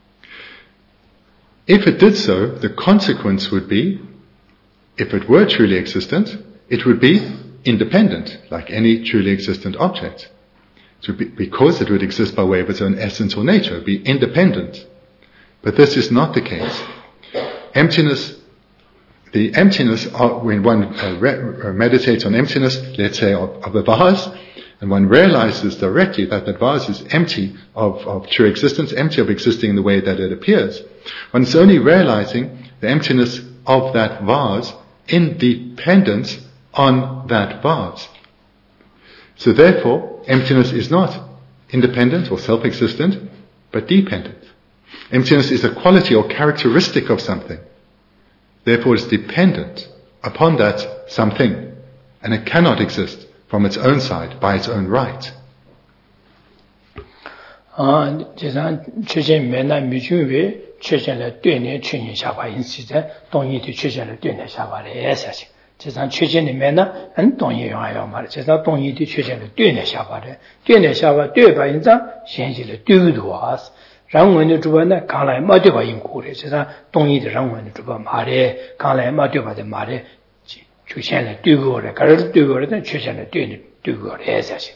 If it did so, the consequence would be, if it were truly existent, it would be independent, like any truly existent object. So be, because it would exist by way of its own essence or nature, it would be independent. But this is not the case. Emptiness, the emptiness, of, when one uh, re, uh, meditates on emptiness, let's say of, of a vase, and one realizes directly that that vase is empty of, of true existence, empty of existing in the way that it appears, one's only realizing the emptiness of that vase in dependence on that vase. So therefore, emptiness is not independent or self-existent, but dependent. Emptiness is a quality or characteristic of something. Therefore, it's dependent upon that something, and it cannot exist from its own side, by its own right. Ah, this is chujin mena mujue, chujin le duine chujin shaba in season, don't eat chujin le duine shaba le essay. Just on chujin mena and don't you are just not don't eat chujin le duine shaba, duine shaba, do by in the shenji le do to us. 人文的主播呢，刚来没对吧？因苦的，就是东夷的人文的主播马的，刚来没对吧的马的，出现了对过的，可是对过的，但出现了对的对过的这些。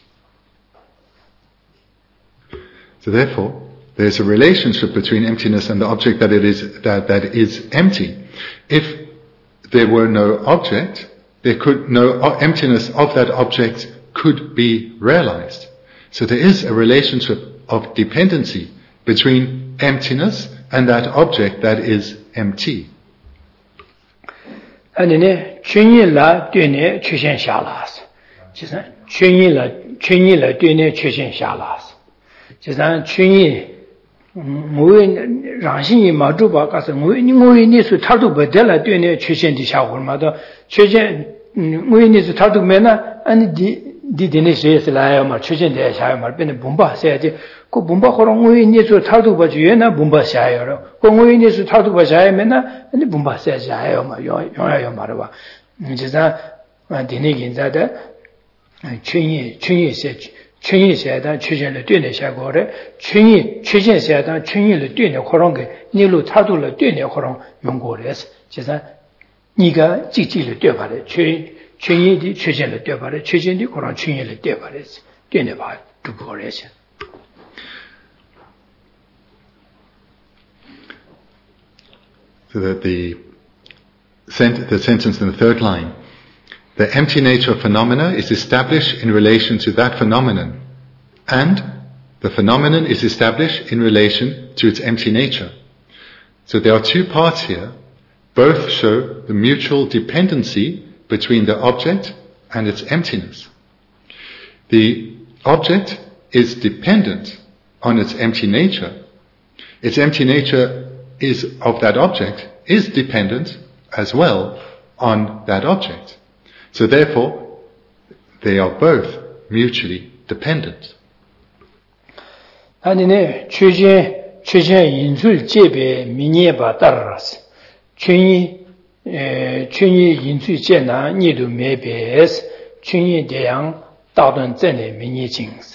So therefore, there's a relationship between emptiness and the object that it is that that is empty. If there were no object, there could no emptiness of that object could be realized. So there is a relationship of dependency between emptiness and that object that is empty. 那你呢？群义了对呢出现下拉是，就是群义了群义了对呢出现下拉是，就是群义，嗯，我让心一毛主吧，告诉我，我你是他都不得了对呢出现的下活嘛，都出现，嗯，我你是他都没呢，按你。 di dine se se la ma chuchen de sha ma ben bomba se de ko bomba khorong ngui ni su tha du ba ju na bomba sha yo ro ko ngui ni su tha du ba sha me na ni bomba se sha yo ma yo yo yo ma ro ba ji za dine gin za de chun yi chun yi se chun yi se da chuchen le dui ne sha go re chun yi chuchen se da chun yi le dui ne khorong ge ni lu tha du le dui ne khorong yong go re ji za ni ga ji ji le dui ba de chun 群义的出现了对吧的，出现的可能群义了对吧的，对的吧，都不认识。 So that the sent the sentence in the third line, the empty nature of phenomena is established in relation to that phenomenon, and the phenomenon is established in relation to its empty nature. So there are two parts here. Both show the mutual dependency between the object and its emptiness. The object is dependent on its empty nature. Its empty nature is of that object is dependent as well on that object. So therefore, they are both mutually dependent. 아니네 최제 최제 인술 제배 미니에바 따라서 춘이 에 춘이 인술 제나 니도 매배스 춘이 대양 다른 전의 미니 징스.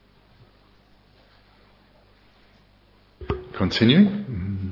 Continuing.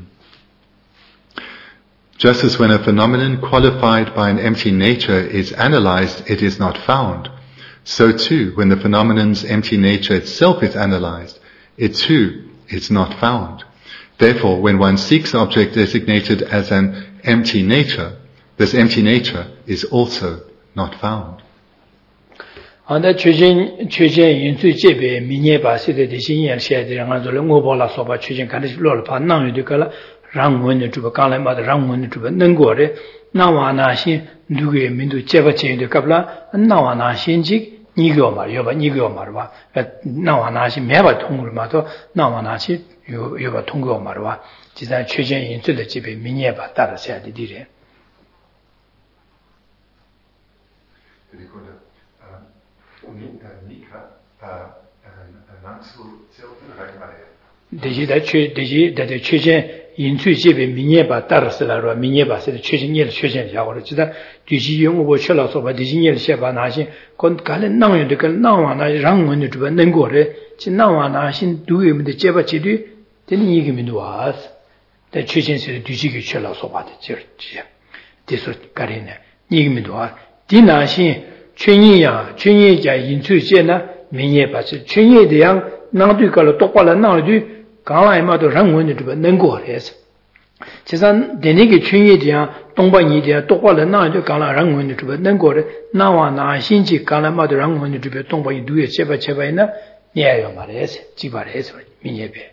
Just as when a phenomenon qualified by an empty nature is analyzed, it is not found, so too, when the phenomenon's empty nature itself is analyzed, it too is not found. Therefore, when one seeks an object designated as an empty nature, this empty nature is also not found. 啊，那最近最近因最这边明年把现在的新年写的人啊，做了我把那说吧，最近看的是落了把南有的个了，让我们这个刚来嘛的让我们这个能过的，那话那些如果民族接不接的个了，那话那些这。 你给我嘛，要不你给我嘛，是吧？呃，那我那些没法通过嘛，都那我那些有有个通过嘛，是吧？就在确诊因素的这边，明年吧，大的下的地点。 대지 대체 대지 대대 최신 인수 집에 민예바 따라서라로 민예바서 최신일 최신이라고 그러지다 뒤지 용어 쳐라서 봐 뒤진일 셔바 나신 건 갈은 나오는데 그 나와나 랑원이 좀 능고래 진 나와나 신 두에문데 제바지리 되는 얘기면 와서 대 최신세 뒤지기 쳐라서 봐도 저지 대소 가리네 얘기면 와 디나신 최니야 최니자 인수제나 민예바서 최니에 대한 나도 걸로 똑바로 나오지 강라이마도 랑원이 좀 능고래서 지산 되니게 춘에 대한 동반이 대한 똑바로 나오지 강라 랑원이 좀 능고래 나와나 신지 강라마도 랑원이 좀 동반이 두에 제바 제바이나 예요 말해서 지발해서 민예배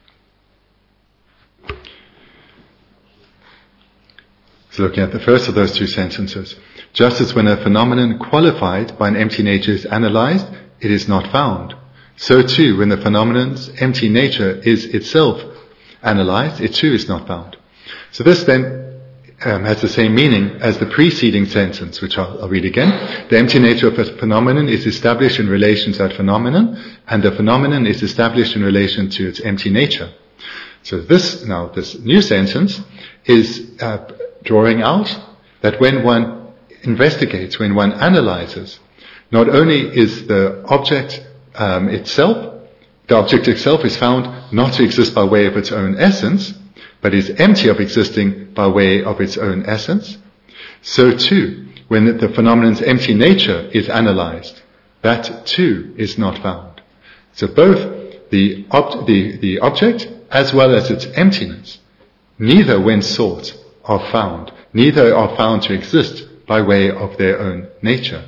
So looking at the first of those two sentences, just as when a phenomenon qualified by an empty nature is analyzed, it is not found. So too, when the phenomenon's empty nature is itself analyzed, it too is not found. So this then um, has the same meaning as the preceding sentence, which I'll, I'll read again. The empty nature of a phenomenon is established in relation to that phenomenon, and the phenomenon is established in relation to its empty nature. So this, now, this new sentence is uh, drawing out that when one investigates, when one analyzes, not only is the object Um, itself, the object itself is found not to exist by way of its own essence, but is empty of existing by way of its own essence. So too, when the phenomenon's empty nature is analyzed, that too is not found. So both the, ob- the, the object as well as its emptiness, neither when sought are found, neither are found to exist by way of their own nature.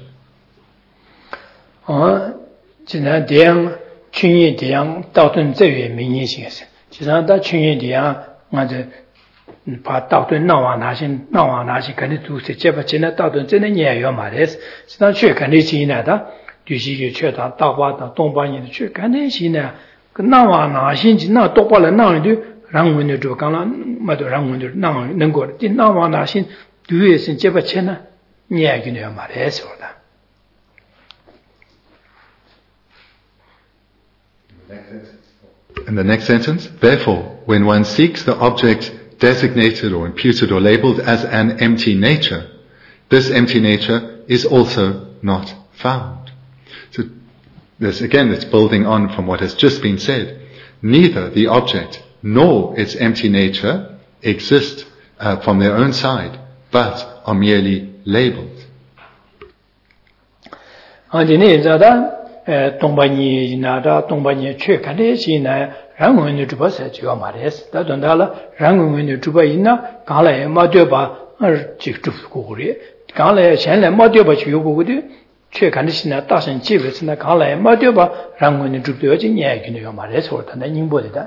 Uh. 今天点群业点道顿这位民营先生，其实他群业点我这把道顿闹完那些闹完那些肯定都是这把今天道顿真的也要买的，其他去肯定进来的，就是就去到大巴到东巴人去肯定进来，个闹完那些就那多巴了闹的，让我们就刚了，么都让我们就闹能够的，闹完那些都也是这把钱呢，你也给你要买的说的。 In the next sentence, therefore, when one seeks the object designated or imputed or labeled as an empty nature, this empty nature is also not found. So this again, it's building on from what has just been said. Neither the object nor its empty nature exist uh, from their own side, but are merely labeled. 에 동반이 지나다 동반이 최근에 지나 랑원의 주버서 지가 말했어. 다던달라 랑원의 주버 있나? 가라에 마되바 어 직주고 그래. 가라에 전에 마되바 주고 그래. 최근에 지나 다신 집에서나 가라에 마되바 랑원의 주도 진 얘기는 말해서 그런다. 인보다.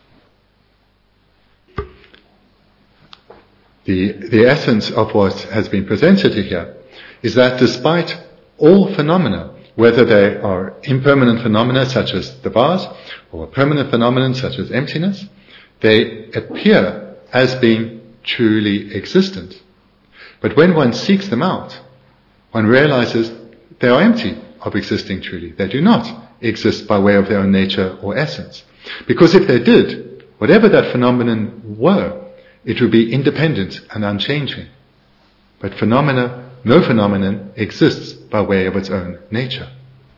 The the essence of what has been presented here is that despite all phenomena, whether they are impermanent phenomena such as the vase, or permanent phenomena such as emptiness, they appear as being truly existent. But when one seeks them out, one realizes they are empty of existing truly. They do not exist by way of their own nature or essence. Because if they did, whatever that phenomenon were, it would be independent and unchanging. But phenomena No phenomenon exists by way of its own nature.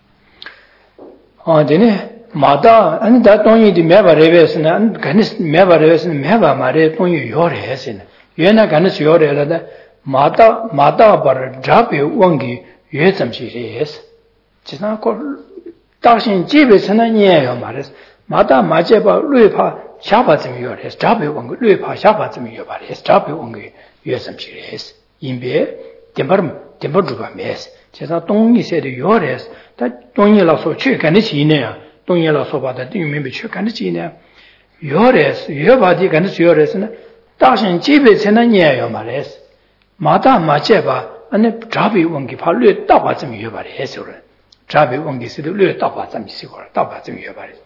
어, 되네. 마다 아니 다 동의디 매바레베스는 가니스 매바레베스는 매바 말에 동의 요래스는. 얘나 가니스 요래라다 마다 마다 버 잡이 원기 예점시리스. 지나고 당신 집에서는 예요 말했어. 마다 마제바 뢰파 샤바쯤 요래스. 잡이 원기 뢰파 샤바쯤 요바레스. 잡이 원기 예점시리스. 인베 템버름 템버주가 메스 제가 동의세의 요레스 다 동의라서 최근에 지내야 동의라서 받아 등면비 최근에 지내야 요레스 요바디 간에 요레스는 당신 집에서는 예요 말레스 마다 마제바 아니 잡이 원기 발뢰 따바쯤 요바레스 그래 잡이 원기스도 뢰 따바쯤 있고 따바쯤 요바레스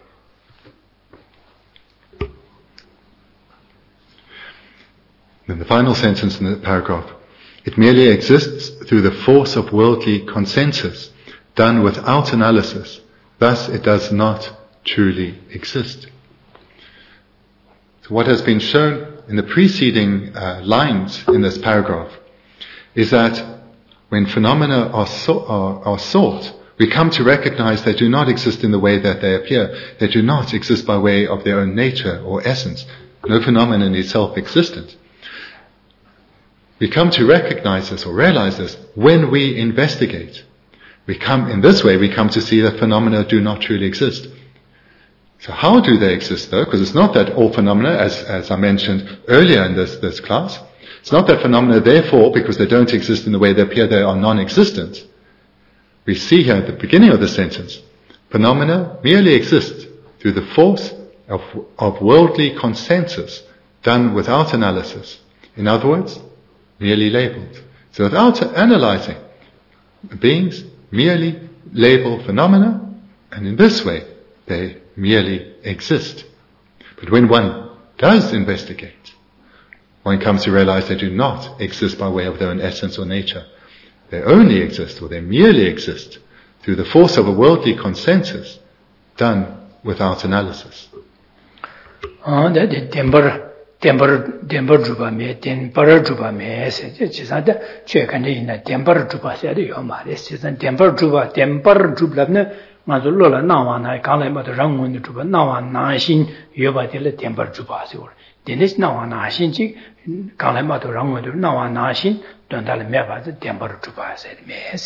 Then the final sentence in the paragraph. It merely exists through the force of worldly consensus, done without analysis. Thus, it does not truly exist. So what has been shown in the preceding uh, lines in this paragraph is that when phenomena are, so, are, are sought, we come to recognize they do not exist in the way that they appear. They do not exist by way of their own nature or essence. No phenomenon is self-existent. We come to recognize this or realize this when we investigate. We come, in this way, we come to see that phenomena do not truly exist. So how do they exist though? Because it's not that all phenomena, as, as I mentioned earlier in this, this class, it's not that phenomena, therefore, because they don't exist in the way they appear, they are non-existent. We see here at the beginning of the sentence, phenomena merely exist through the force of, of worldly consensus done without analysis. In other words, merely labeled. So without analyzing, beings merely label phenomena, and in this way, they merely exist. But when one does investigate, one comes to realize they do not exist by way of their own essence or nature. They only exist, or they merely exist, through the force of a worldly consensus done without analysis. Ah, that the temper, temper, temper juba me, temper juba me. It's not that she can in a temper juba said your maris. It's a temper juba, temper jubla. Mazula now and I can't let the wrong one to now and nine yoba till the temper juba. Then it's now an ashin chick, can't let the wrong one to now and ashin. Don't tell me about the temper juba said yes.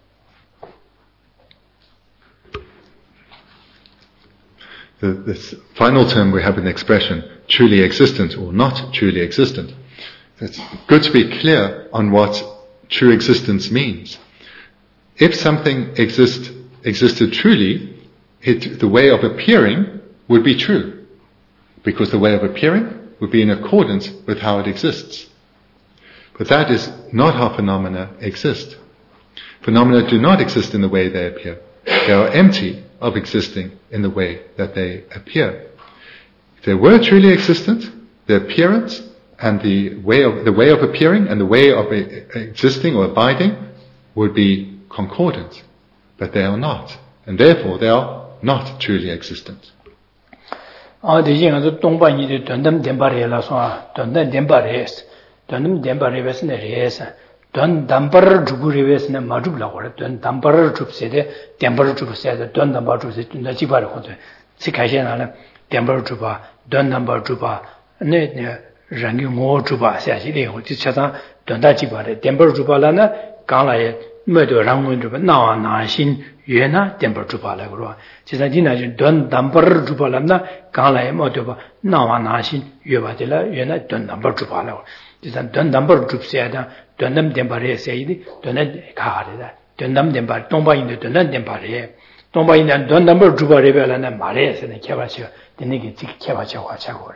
The, this final term we have an expression, truly existent or not truly existent. It's good to be clear on what true existence means. If something exist, existed truly, it, the way of appearing would be true, because the way of appearing would be in accordance with how it exists. But that is not how phenomena exist. Phenomena do not exist in the way they appear. They are empty of existing in the way that they appear. If they were truly existent, the appearance and the way of the way of appearing and the way of existing or abiding would be concordant, but they are not, and therefore they are not truly existent. Ah, the young of Tomba needed to them dembarella, so don't them dembares, don't them dembares in the res. Don't damper Juburives and Majubla, or don't damper troops said, temper troops said, don't number to sit in the Jibar, Sikajana, temper trooper, don't number trooper, net Rangi more trooper, says he, which is Chata, don't that Jibar, temper troopalana, Gala, murder Rangun trooper, now and Nashin, Yena, temper trooper lagro. Chisadina, don't damper troopalana, Gala, motoba, now and Nashin, Yubatilla, Yena, don't number trooper. Don't number troops said, don't them dembare say, don't let car, don't them dembar, don't buy in the don't dembare, don't buy in the don't number juba rebel and mares and the cavacha, the negative cavacha wachagore.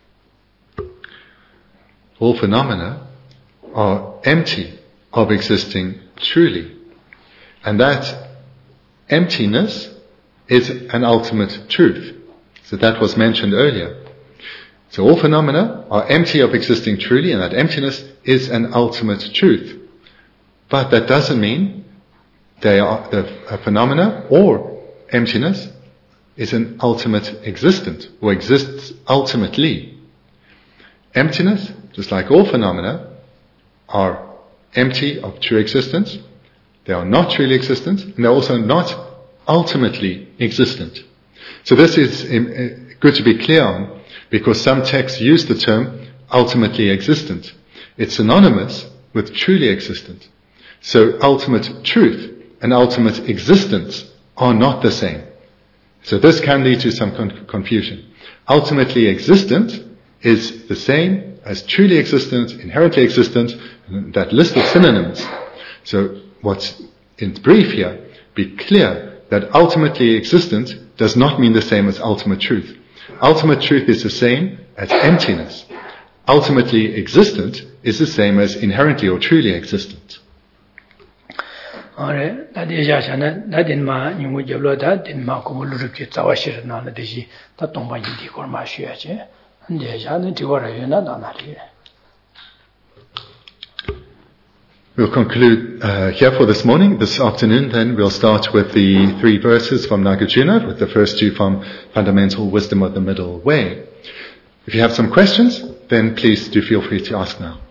All phenomena are empty of existing truly, and that emptiness is an ultimate truth. So that was mentioned earlier. So all phenomena are empty of existing truly, and that emptiness is an ultimate truth. But that doesn't mean they are the phenomena or emptiness is an ultimate existent or exists ultimately. Emptiness, just like all phenomena, are empty of true existence. They are not truly existent, and they're also not ultimately existent. So this is good to be clear on, because some texts use the term ultimately existent. It's synonymous with truly existent. So ultimate truth and ultimate existence are not the same. So this can lead to some con- confusion. Ultimately existent is the same as truly existent, inherently existent, that list of synonyms. So what's in brief here, be clear that ultimately existent does not mean the same as ultimate truth. Ultimate truth is the same as emptiness. Ultimately existent is the same as inherently or truly existent. Alright, that is Yashana, that in my new Jablo, that in my Kumuluki Tawashir Nana Digi, that don't buy the Kormashiache, and the Yashana Tiwara Yunadana. We'll conclude uh, here for this morning. This afternoon, then, we'll start with the three verses from Nagarjuna, with the first two from Fundamental Wisdom of the Middle Way. If you have some questions, then please do feel free to ask now.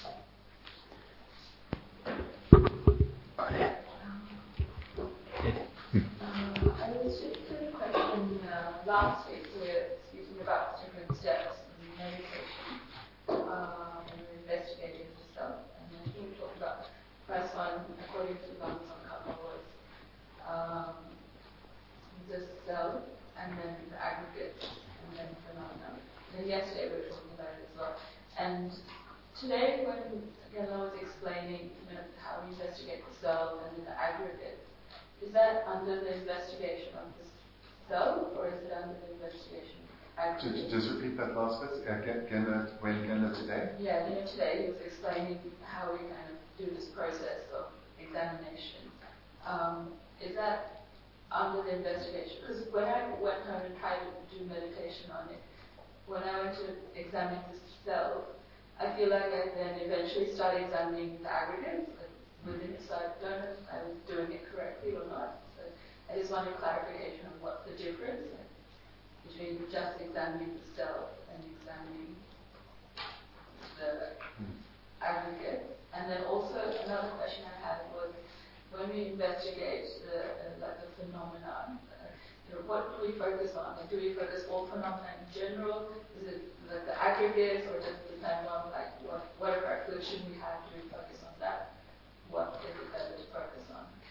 Yesterday we were talking about it as well. And today when Gela was explaining, you know, how we investigate the self and then the aggregate, is that under the investigation of the self or is it under the investigation of aggregate? Just repeat that last bit. Uh, Gela, when Gela today? Yeah, you know, today he was explaining how we kind of do this process of examination. Um, is that under the investigation? Because when I went home and tried to do meditation on it, when I went to examine the self, I feel like I then eventually started examining the aggregates within it, so I don't know if I was doing it correctly or not. So I just wanted clarification on what the difference is between just examining the self and examining the aggregate. And then also another question I had was, when we investigate the, uh, like the phenomenon, what do we focus on? Like, do we focus all phenomena in general? Is it like the aggregates, or does it depend on like what whatever affliction we have? Do we focus on that? What is it better to focus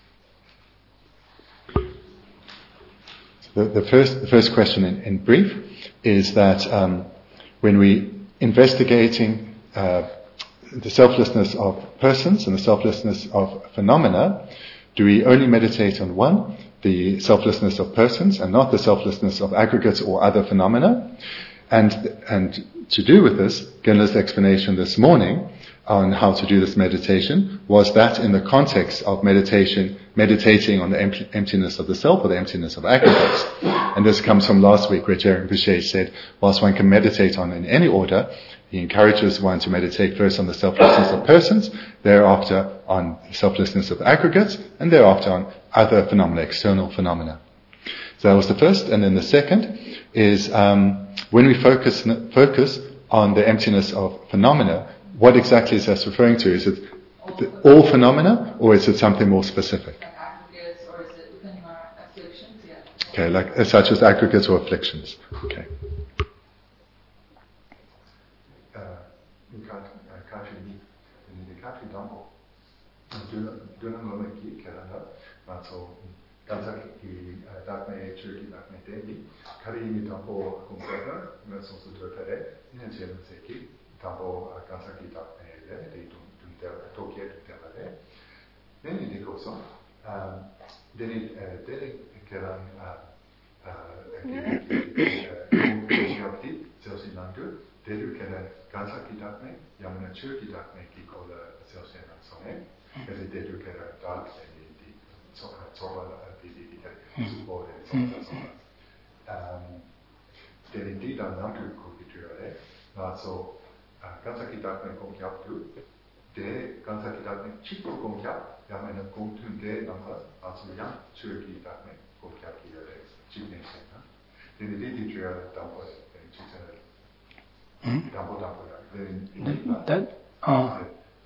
The, on? the first, the first question in, in brief is that um, when we investigating uh, the selflessness of persons and the selflessness of phenomena, do we only meditate on one? The selflessness of persons and not the selflessness of aggregates or other phenomena. And and to do with this, Genla's explanation this morning on how to do this meditation was that in the context of meditation, meditating on the empty, emptiness of the self or the emptiness of aggregates. And this comes from last week where Jeremy Boucher said, whilst one can meditate on in any order, he encourages one to meditate first on the selflessness of persons, thereafter on the selflessness of aggregates, and thereafter on other phenomena, external phenomena. So that was the first, and then the second is um, when we focus focus on the emptiness of phenomena, what exactly is that referring to? Is it the, all phenomena, or is it something more specific? Like aggregates, or is it depending on afflictions? Yeah. Okay, like uh, such as aggregates or afflictions. Okay. That, uh,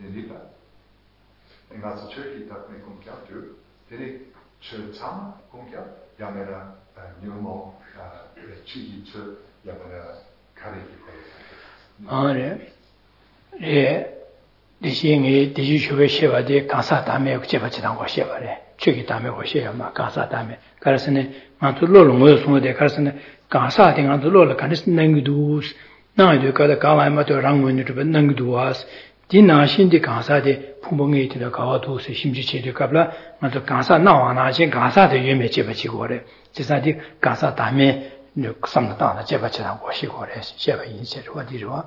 아, 예, 대신에 대주쇼에 쉐바데 간사 다음에 제바치단 거 쉐바래. 저기 다음에 오셔야마 간사 다음에. 그래서는 만투로로 뭐 송어데 그래서는 간사 등한도로를 간스 능기도 나도 가다 가와마도 랑원이도 능기도와스 디나신디 간사데 풍봉에 있다 가와도스 심지체도 갑라 맞아 간사 나와나신 간사데 유메 제바치고래. 제사디 간사 다음에 samdana jeba chidan goshi gore jeba yinche rwa di rwa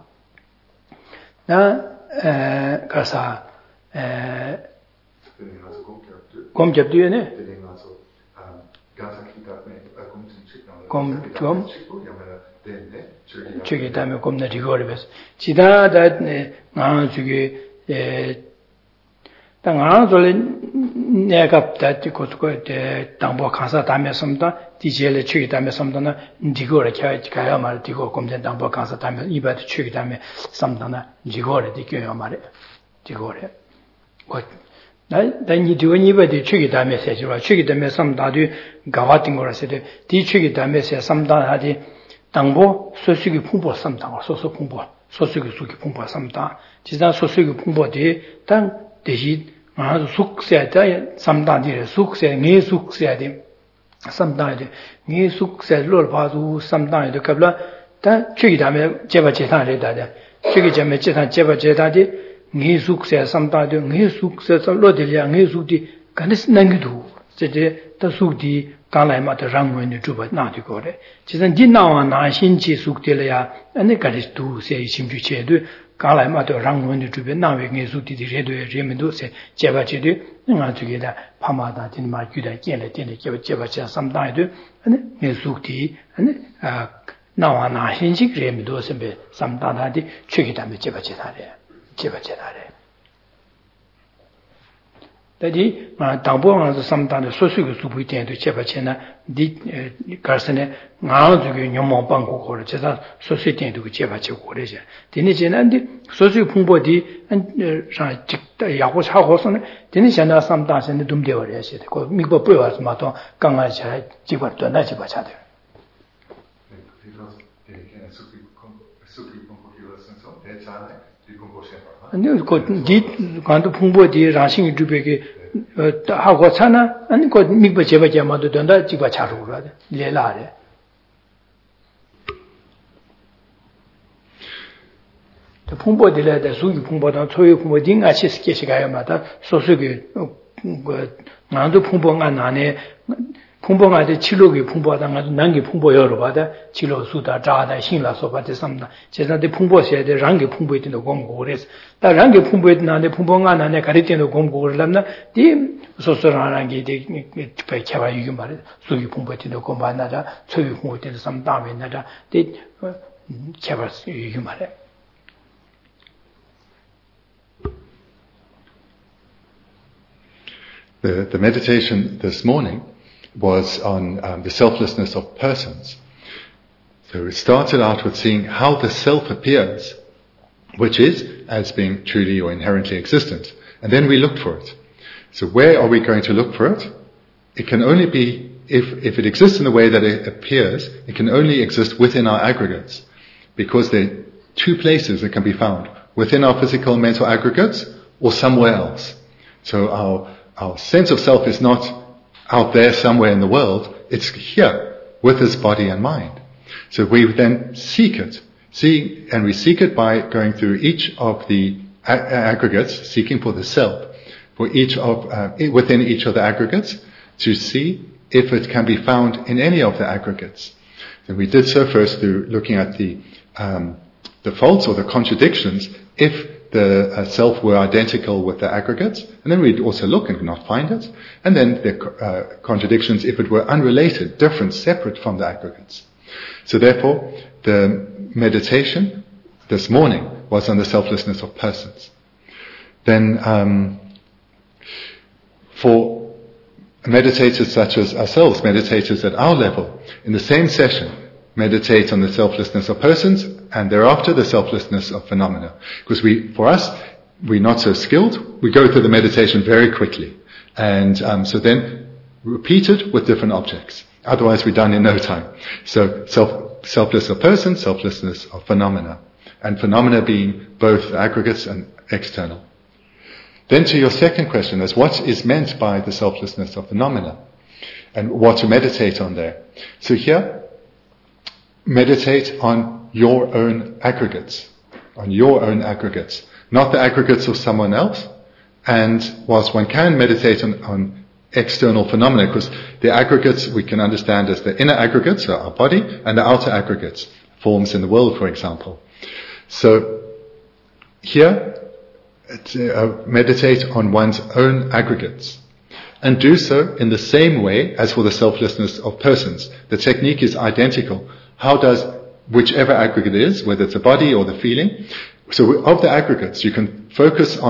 na kasa gom jabdu yene gom chom chöge dame gom na rigore bes chida da nga chöge 당아솔에 내가 다티 고스고에 당보 가사 담에 섬다 디젤에 추기 담에 섬다나 디고를 켜야 가야 말 디고 검전 당보 가사 담에 이바도 추기 담에 섬다나 디고를 디겨야 말에 디고를 뭐 나니 디고니 이바도 추기 담에 세지와 추기 담에 섬다도 가와tin 거라서데 디 추기 담에 세 섬다하디 당보 소수기 풍부 섬다 소수 풍부 소수기 수기 풍부 섬다 지자 소수기 풍부디 당 대시 아 숙세다 삼단디 숙세 네 숙세디 삼단디 네 숙세를 봐도 삼단디 갑라 다 추기다면 제바 제단에다다 추기자면 제단 제바 제단디 네 숙세 삼단디 네 숙세서 로들이야 네 숙디 간스 난기도 제제 더 숙디 간라이마다 랑원이 주바 나디 거래 지선 진나와 나신치 숙들이야 아니 가리스도 세 심주체도 간라이마다 랑원이 주베 나외 네 숙디 제도 제면도 세 제바지도 내가 저기다 파마다 진마 규다见了 见了 제바 제바자 삼단에도 아니 네 숙디 아니 아 나와 나신치 제면도 선배 삼단다디 추기다면 제바제다래 제바제다래 다디 당보왕서 삼단의 소수의 수부이 때도 제바체나 디 가스네 나중에 녀모 방고 거를 제가 소수의 때도 제바체 거래자 디네 제난디 소수의 풍보디 자 직다 야고 사고서는 디네 제나 삼단선에 dum되어야 하시대 그 미버 뿌려서 마도 강아자 집어도 나 집어차대 아니 그 간도 풍부디 라싱이 주베게 하고 차나 아니 그 미버 제바제마도 된다 집어 차로 그러다 레라래 또 풍부디래다 수기 풍부다 초유 풍부딩 같이 스케치가야마다 소수기 그 나도 풍부가 나네 풍부가데 치료기 풍부하다가 난기 풍부 여러 받아 치료 수다 자다 신라서 받아 삼다 제자데 풍부셔야 돼 랑기 풍부에도 공부 그래서 다 랑기 풍부에도 나네 풍부가 나네 가르치는 공부 그러려면 디 소소라랑기 데 배켜봐 이게 말이야 수기 풍부에도 공부 안 하자 초유 풍부에도 삼다에 나자 데 쳐봐 이게 말이야 The the meditation this morning was on um, the selflessness of persons. So it started out with seeing how the self appears, which is as being truly or inherently existent. And then we looked for it. So where are we going to look for it? It can only be, if, if it exists in the way that it appears, it can only exist within our aggregates. Because there are two places it can be found, within our physical and mental aggregates or somewhere else. So our, our sense of self is not out there somewhere in the world, it's here with this body and mind. So we then seek it, see, and we seek it by going through each of the a- aggregates, seeking for the self, for each of uh, within each of the aggregates, to see if it can be found in any of the aggregates. And we did so first through looking at the um, the faults or the contradictions, if the uh, self were identical with the aggregates, and then we'd also look and not find it, and then the uh, contradictions if it were unrelated, different, separate from the aggregates. So therefore, the meditation this morning was on the selflessness of persons. Then um, for meditators such as ourselves, meditators at our level, in the same session, meditate on the selflessness of persons, and thereafter the selflessness of phenomena. Because we, for us, we're not so skilled. We go through the meditation very quickly. And um, so then repeat it with different objects. Otherwise we're done in no time. So self, selfless of persons, selflessness of phenomena. And phenomena being both aggregates and external. Then to your second question is what is meant by the selflessness of phenomena? And what to meditate on there. So here, meditate on your own aggregates, on your own aggregates, not the aggregates of someone else. And whilst one can meditate on, on external phenomena, because the aggregates we can understand as the inner aggregates, our body, and the outer aggregates, forms in the world, for example. So here, uh, meditate on one's own aggregates. And do so in the same way as for the selflessness of persons. The technique is identical. How does whichever aggregate is, whether it's a body or the feeling, so of the aggregates, you can focus on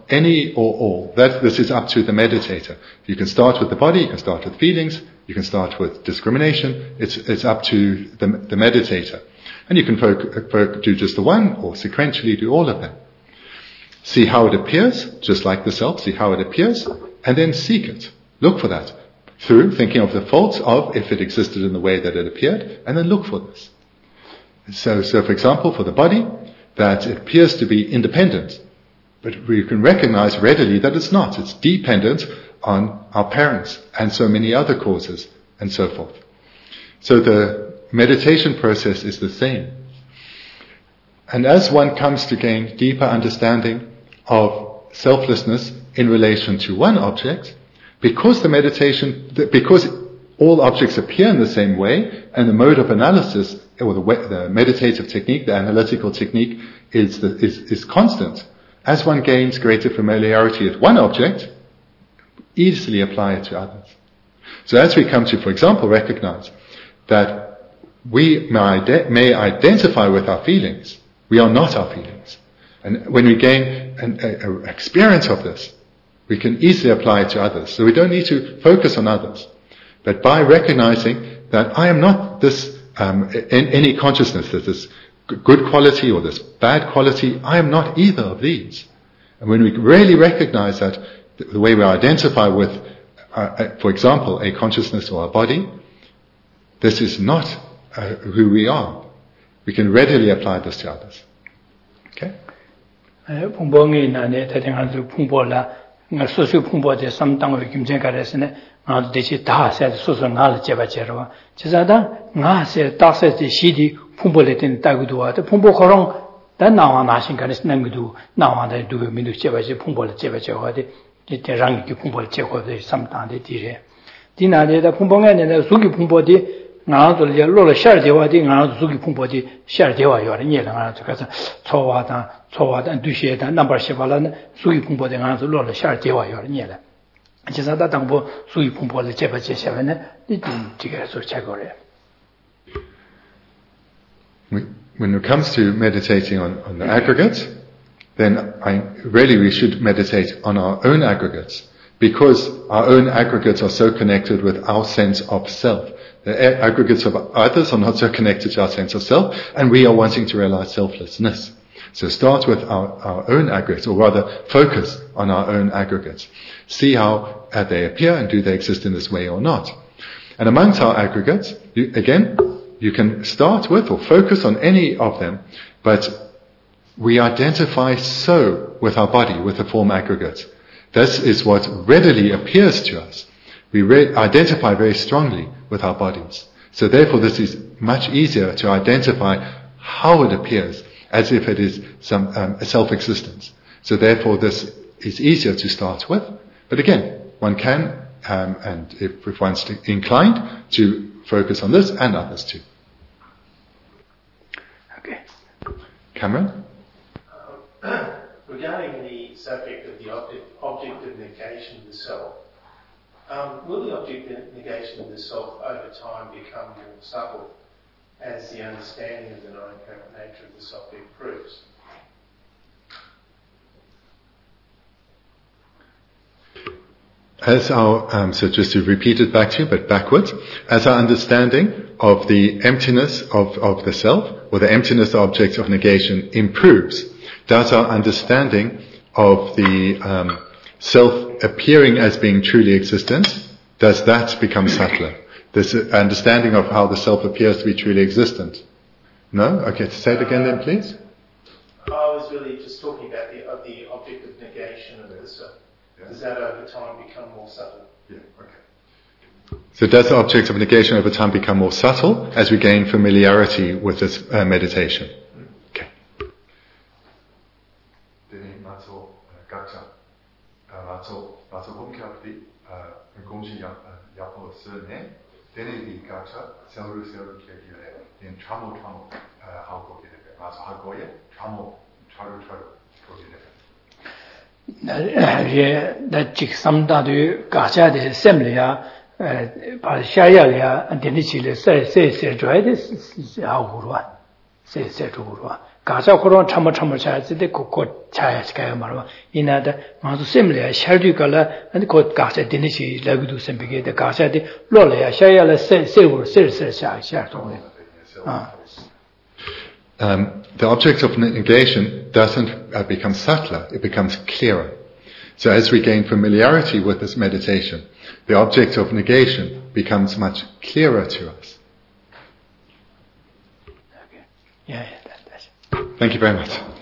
any or all. That, this is up to the meditator. You can start with the body, you can start with feelings, you can start with discrimination. It's, it's up to the, the meditator. And you can folk, folk, do just the one or sequentially do all of them. See how it appears, just like the self, see how it appears, and then seek it. Look for that. Through thinking of the faults of if it existed in the way that it appeared, and then look for this. So, so for example, for the body, that it appears to be independent, but we can recognize readily that it's not. It's dependent on our parents and so many other causes and so forth. So the meditation process is the same. And as one comes to gain deeper understanding of selflessness in relation to one object, because the meditation, because all objects appear in the same way, and the mode of analysis, or the, way, the meditative technique, the analytical technique, is, the, is, is constant. As one gains greater familiarity with one object, easily apply it to others. So as we come to, for example, recognize that we may, ide- may identify with our feelings, we are not our feelings. And when we gain an a, a experience of this, we can easily apply it to others. So we don't need to focus on others. But by recognizing that I am not this, um, in any consciousness, that this good quality or this bad quality, I am not either of these. And when we really recognize that, the way we identify with, uh, for example, a consciousness or a body, this is not uh, who we are. We can readily apply this to others. Okay? nga sosu phungpo de samtang wi kimchen ka resne nga de chi da se sosu nga le jeba jero chisa da nga se da se de shi di phungpo le ten ta gu do wa de phungpo khorong da na wa na shin ka nes nang du na wa de du mi du jeba je phungpo le jeba je wa de de rang ki phungpo le je ko de samtang de di re di na de da phungpo nga ne de su ki phungpo de nga zo le lo le shar de wa de nga zo su ki phungpo de shar de wa yo le nye le nga zo ka sa cho wa da 초와 단 두시에 단 넘버 십발은 수익 풍보된 안에서 로를 샤르 제와요 니래 지사다 당보 수익 풍보를 제바 제셔는 이 지게 소 체거래. When it comes to meditating on, on the aggregates, then I, really we should meditate on our own aggregates, because our own aggregates are so connected with our sense of self. The aggregates of others are not so connected to our sense of self, and we are wanting to realize selflessness. So start with our, our own aggregates, or rather focus on our own aggregates. See how uh, they appear, and do they exist in this way or not. And amongst our aggregates, you, again, you can start with or focus on any of them, but we identify so with our body, with the form aggregate. This is what readily appears to us. We re- identify very strongly with our bodies. So therefore this is much easier to identify how it appears, as if it is some um, a self-existence. So therefore this is easier to start with. But again, one can, um, and if, if one's inclined, to focus on this and others too. Okay. Cameron? Uh, regarding the subject of the object, object of negation of the self, um, will the object of negation of the self over time become more subtle as the understanding of the non-inherent nature of the self improves? As our, um, so just to repeat it back to you, but backwards, as our understanding of the emptiness of, of the self, or the emptiness of objects of negation improves, does our understanding of the um, self appearing as being truly existent, does that become subtler? This understanding of how the self appears to be truly existent. No? Okay, say it again then, please. I was really just talking about the, of the object of negation of the self. Yeah. Does that over time become more subtle? Yeah, okay. So does the object of negation over time become more subtle as we gain familiarity with this uh, meditation? Okay. 예, 나 직 삼다도 가자데 셈려야 바 샤야야 안데니치레 세세세 줘야데 하고로와 세세 줘고로와 가자 그런 참아 참아 차야지 곧 차야지 가야 말아 이나다 마도 셈래 샤르디가라 아니 곧 가자 되는지 라기도 셈비게 돼 가자데 로래야 샤야라 세 세고 세세 샤샤도 아 Um, the object of negation doesn't uh, become subtler, it becomes clearer. So as we gain familiarity with this meditation, the object of negation becomes much clearer to us. Okay. Yeah, yeah, that, that's Thank you very much.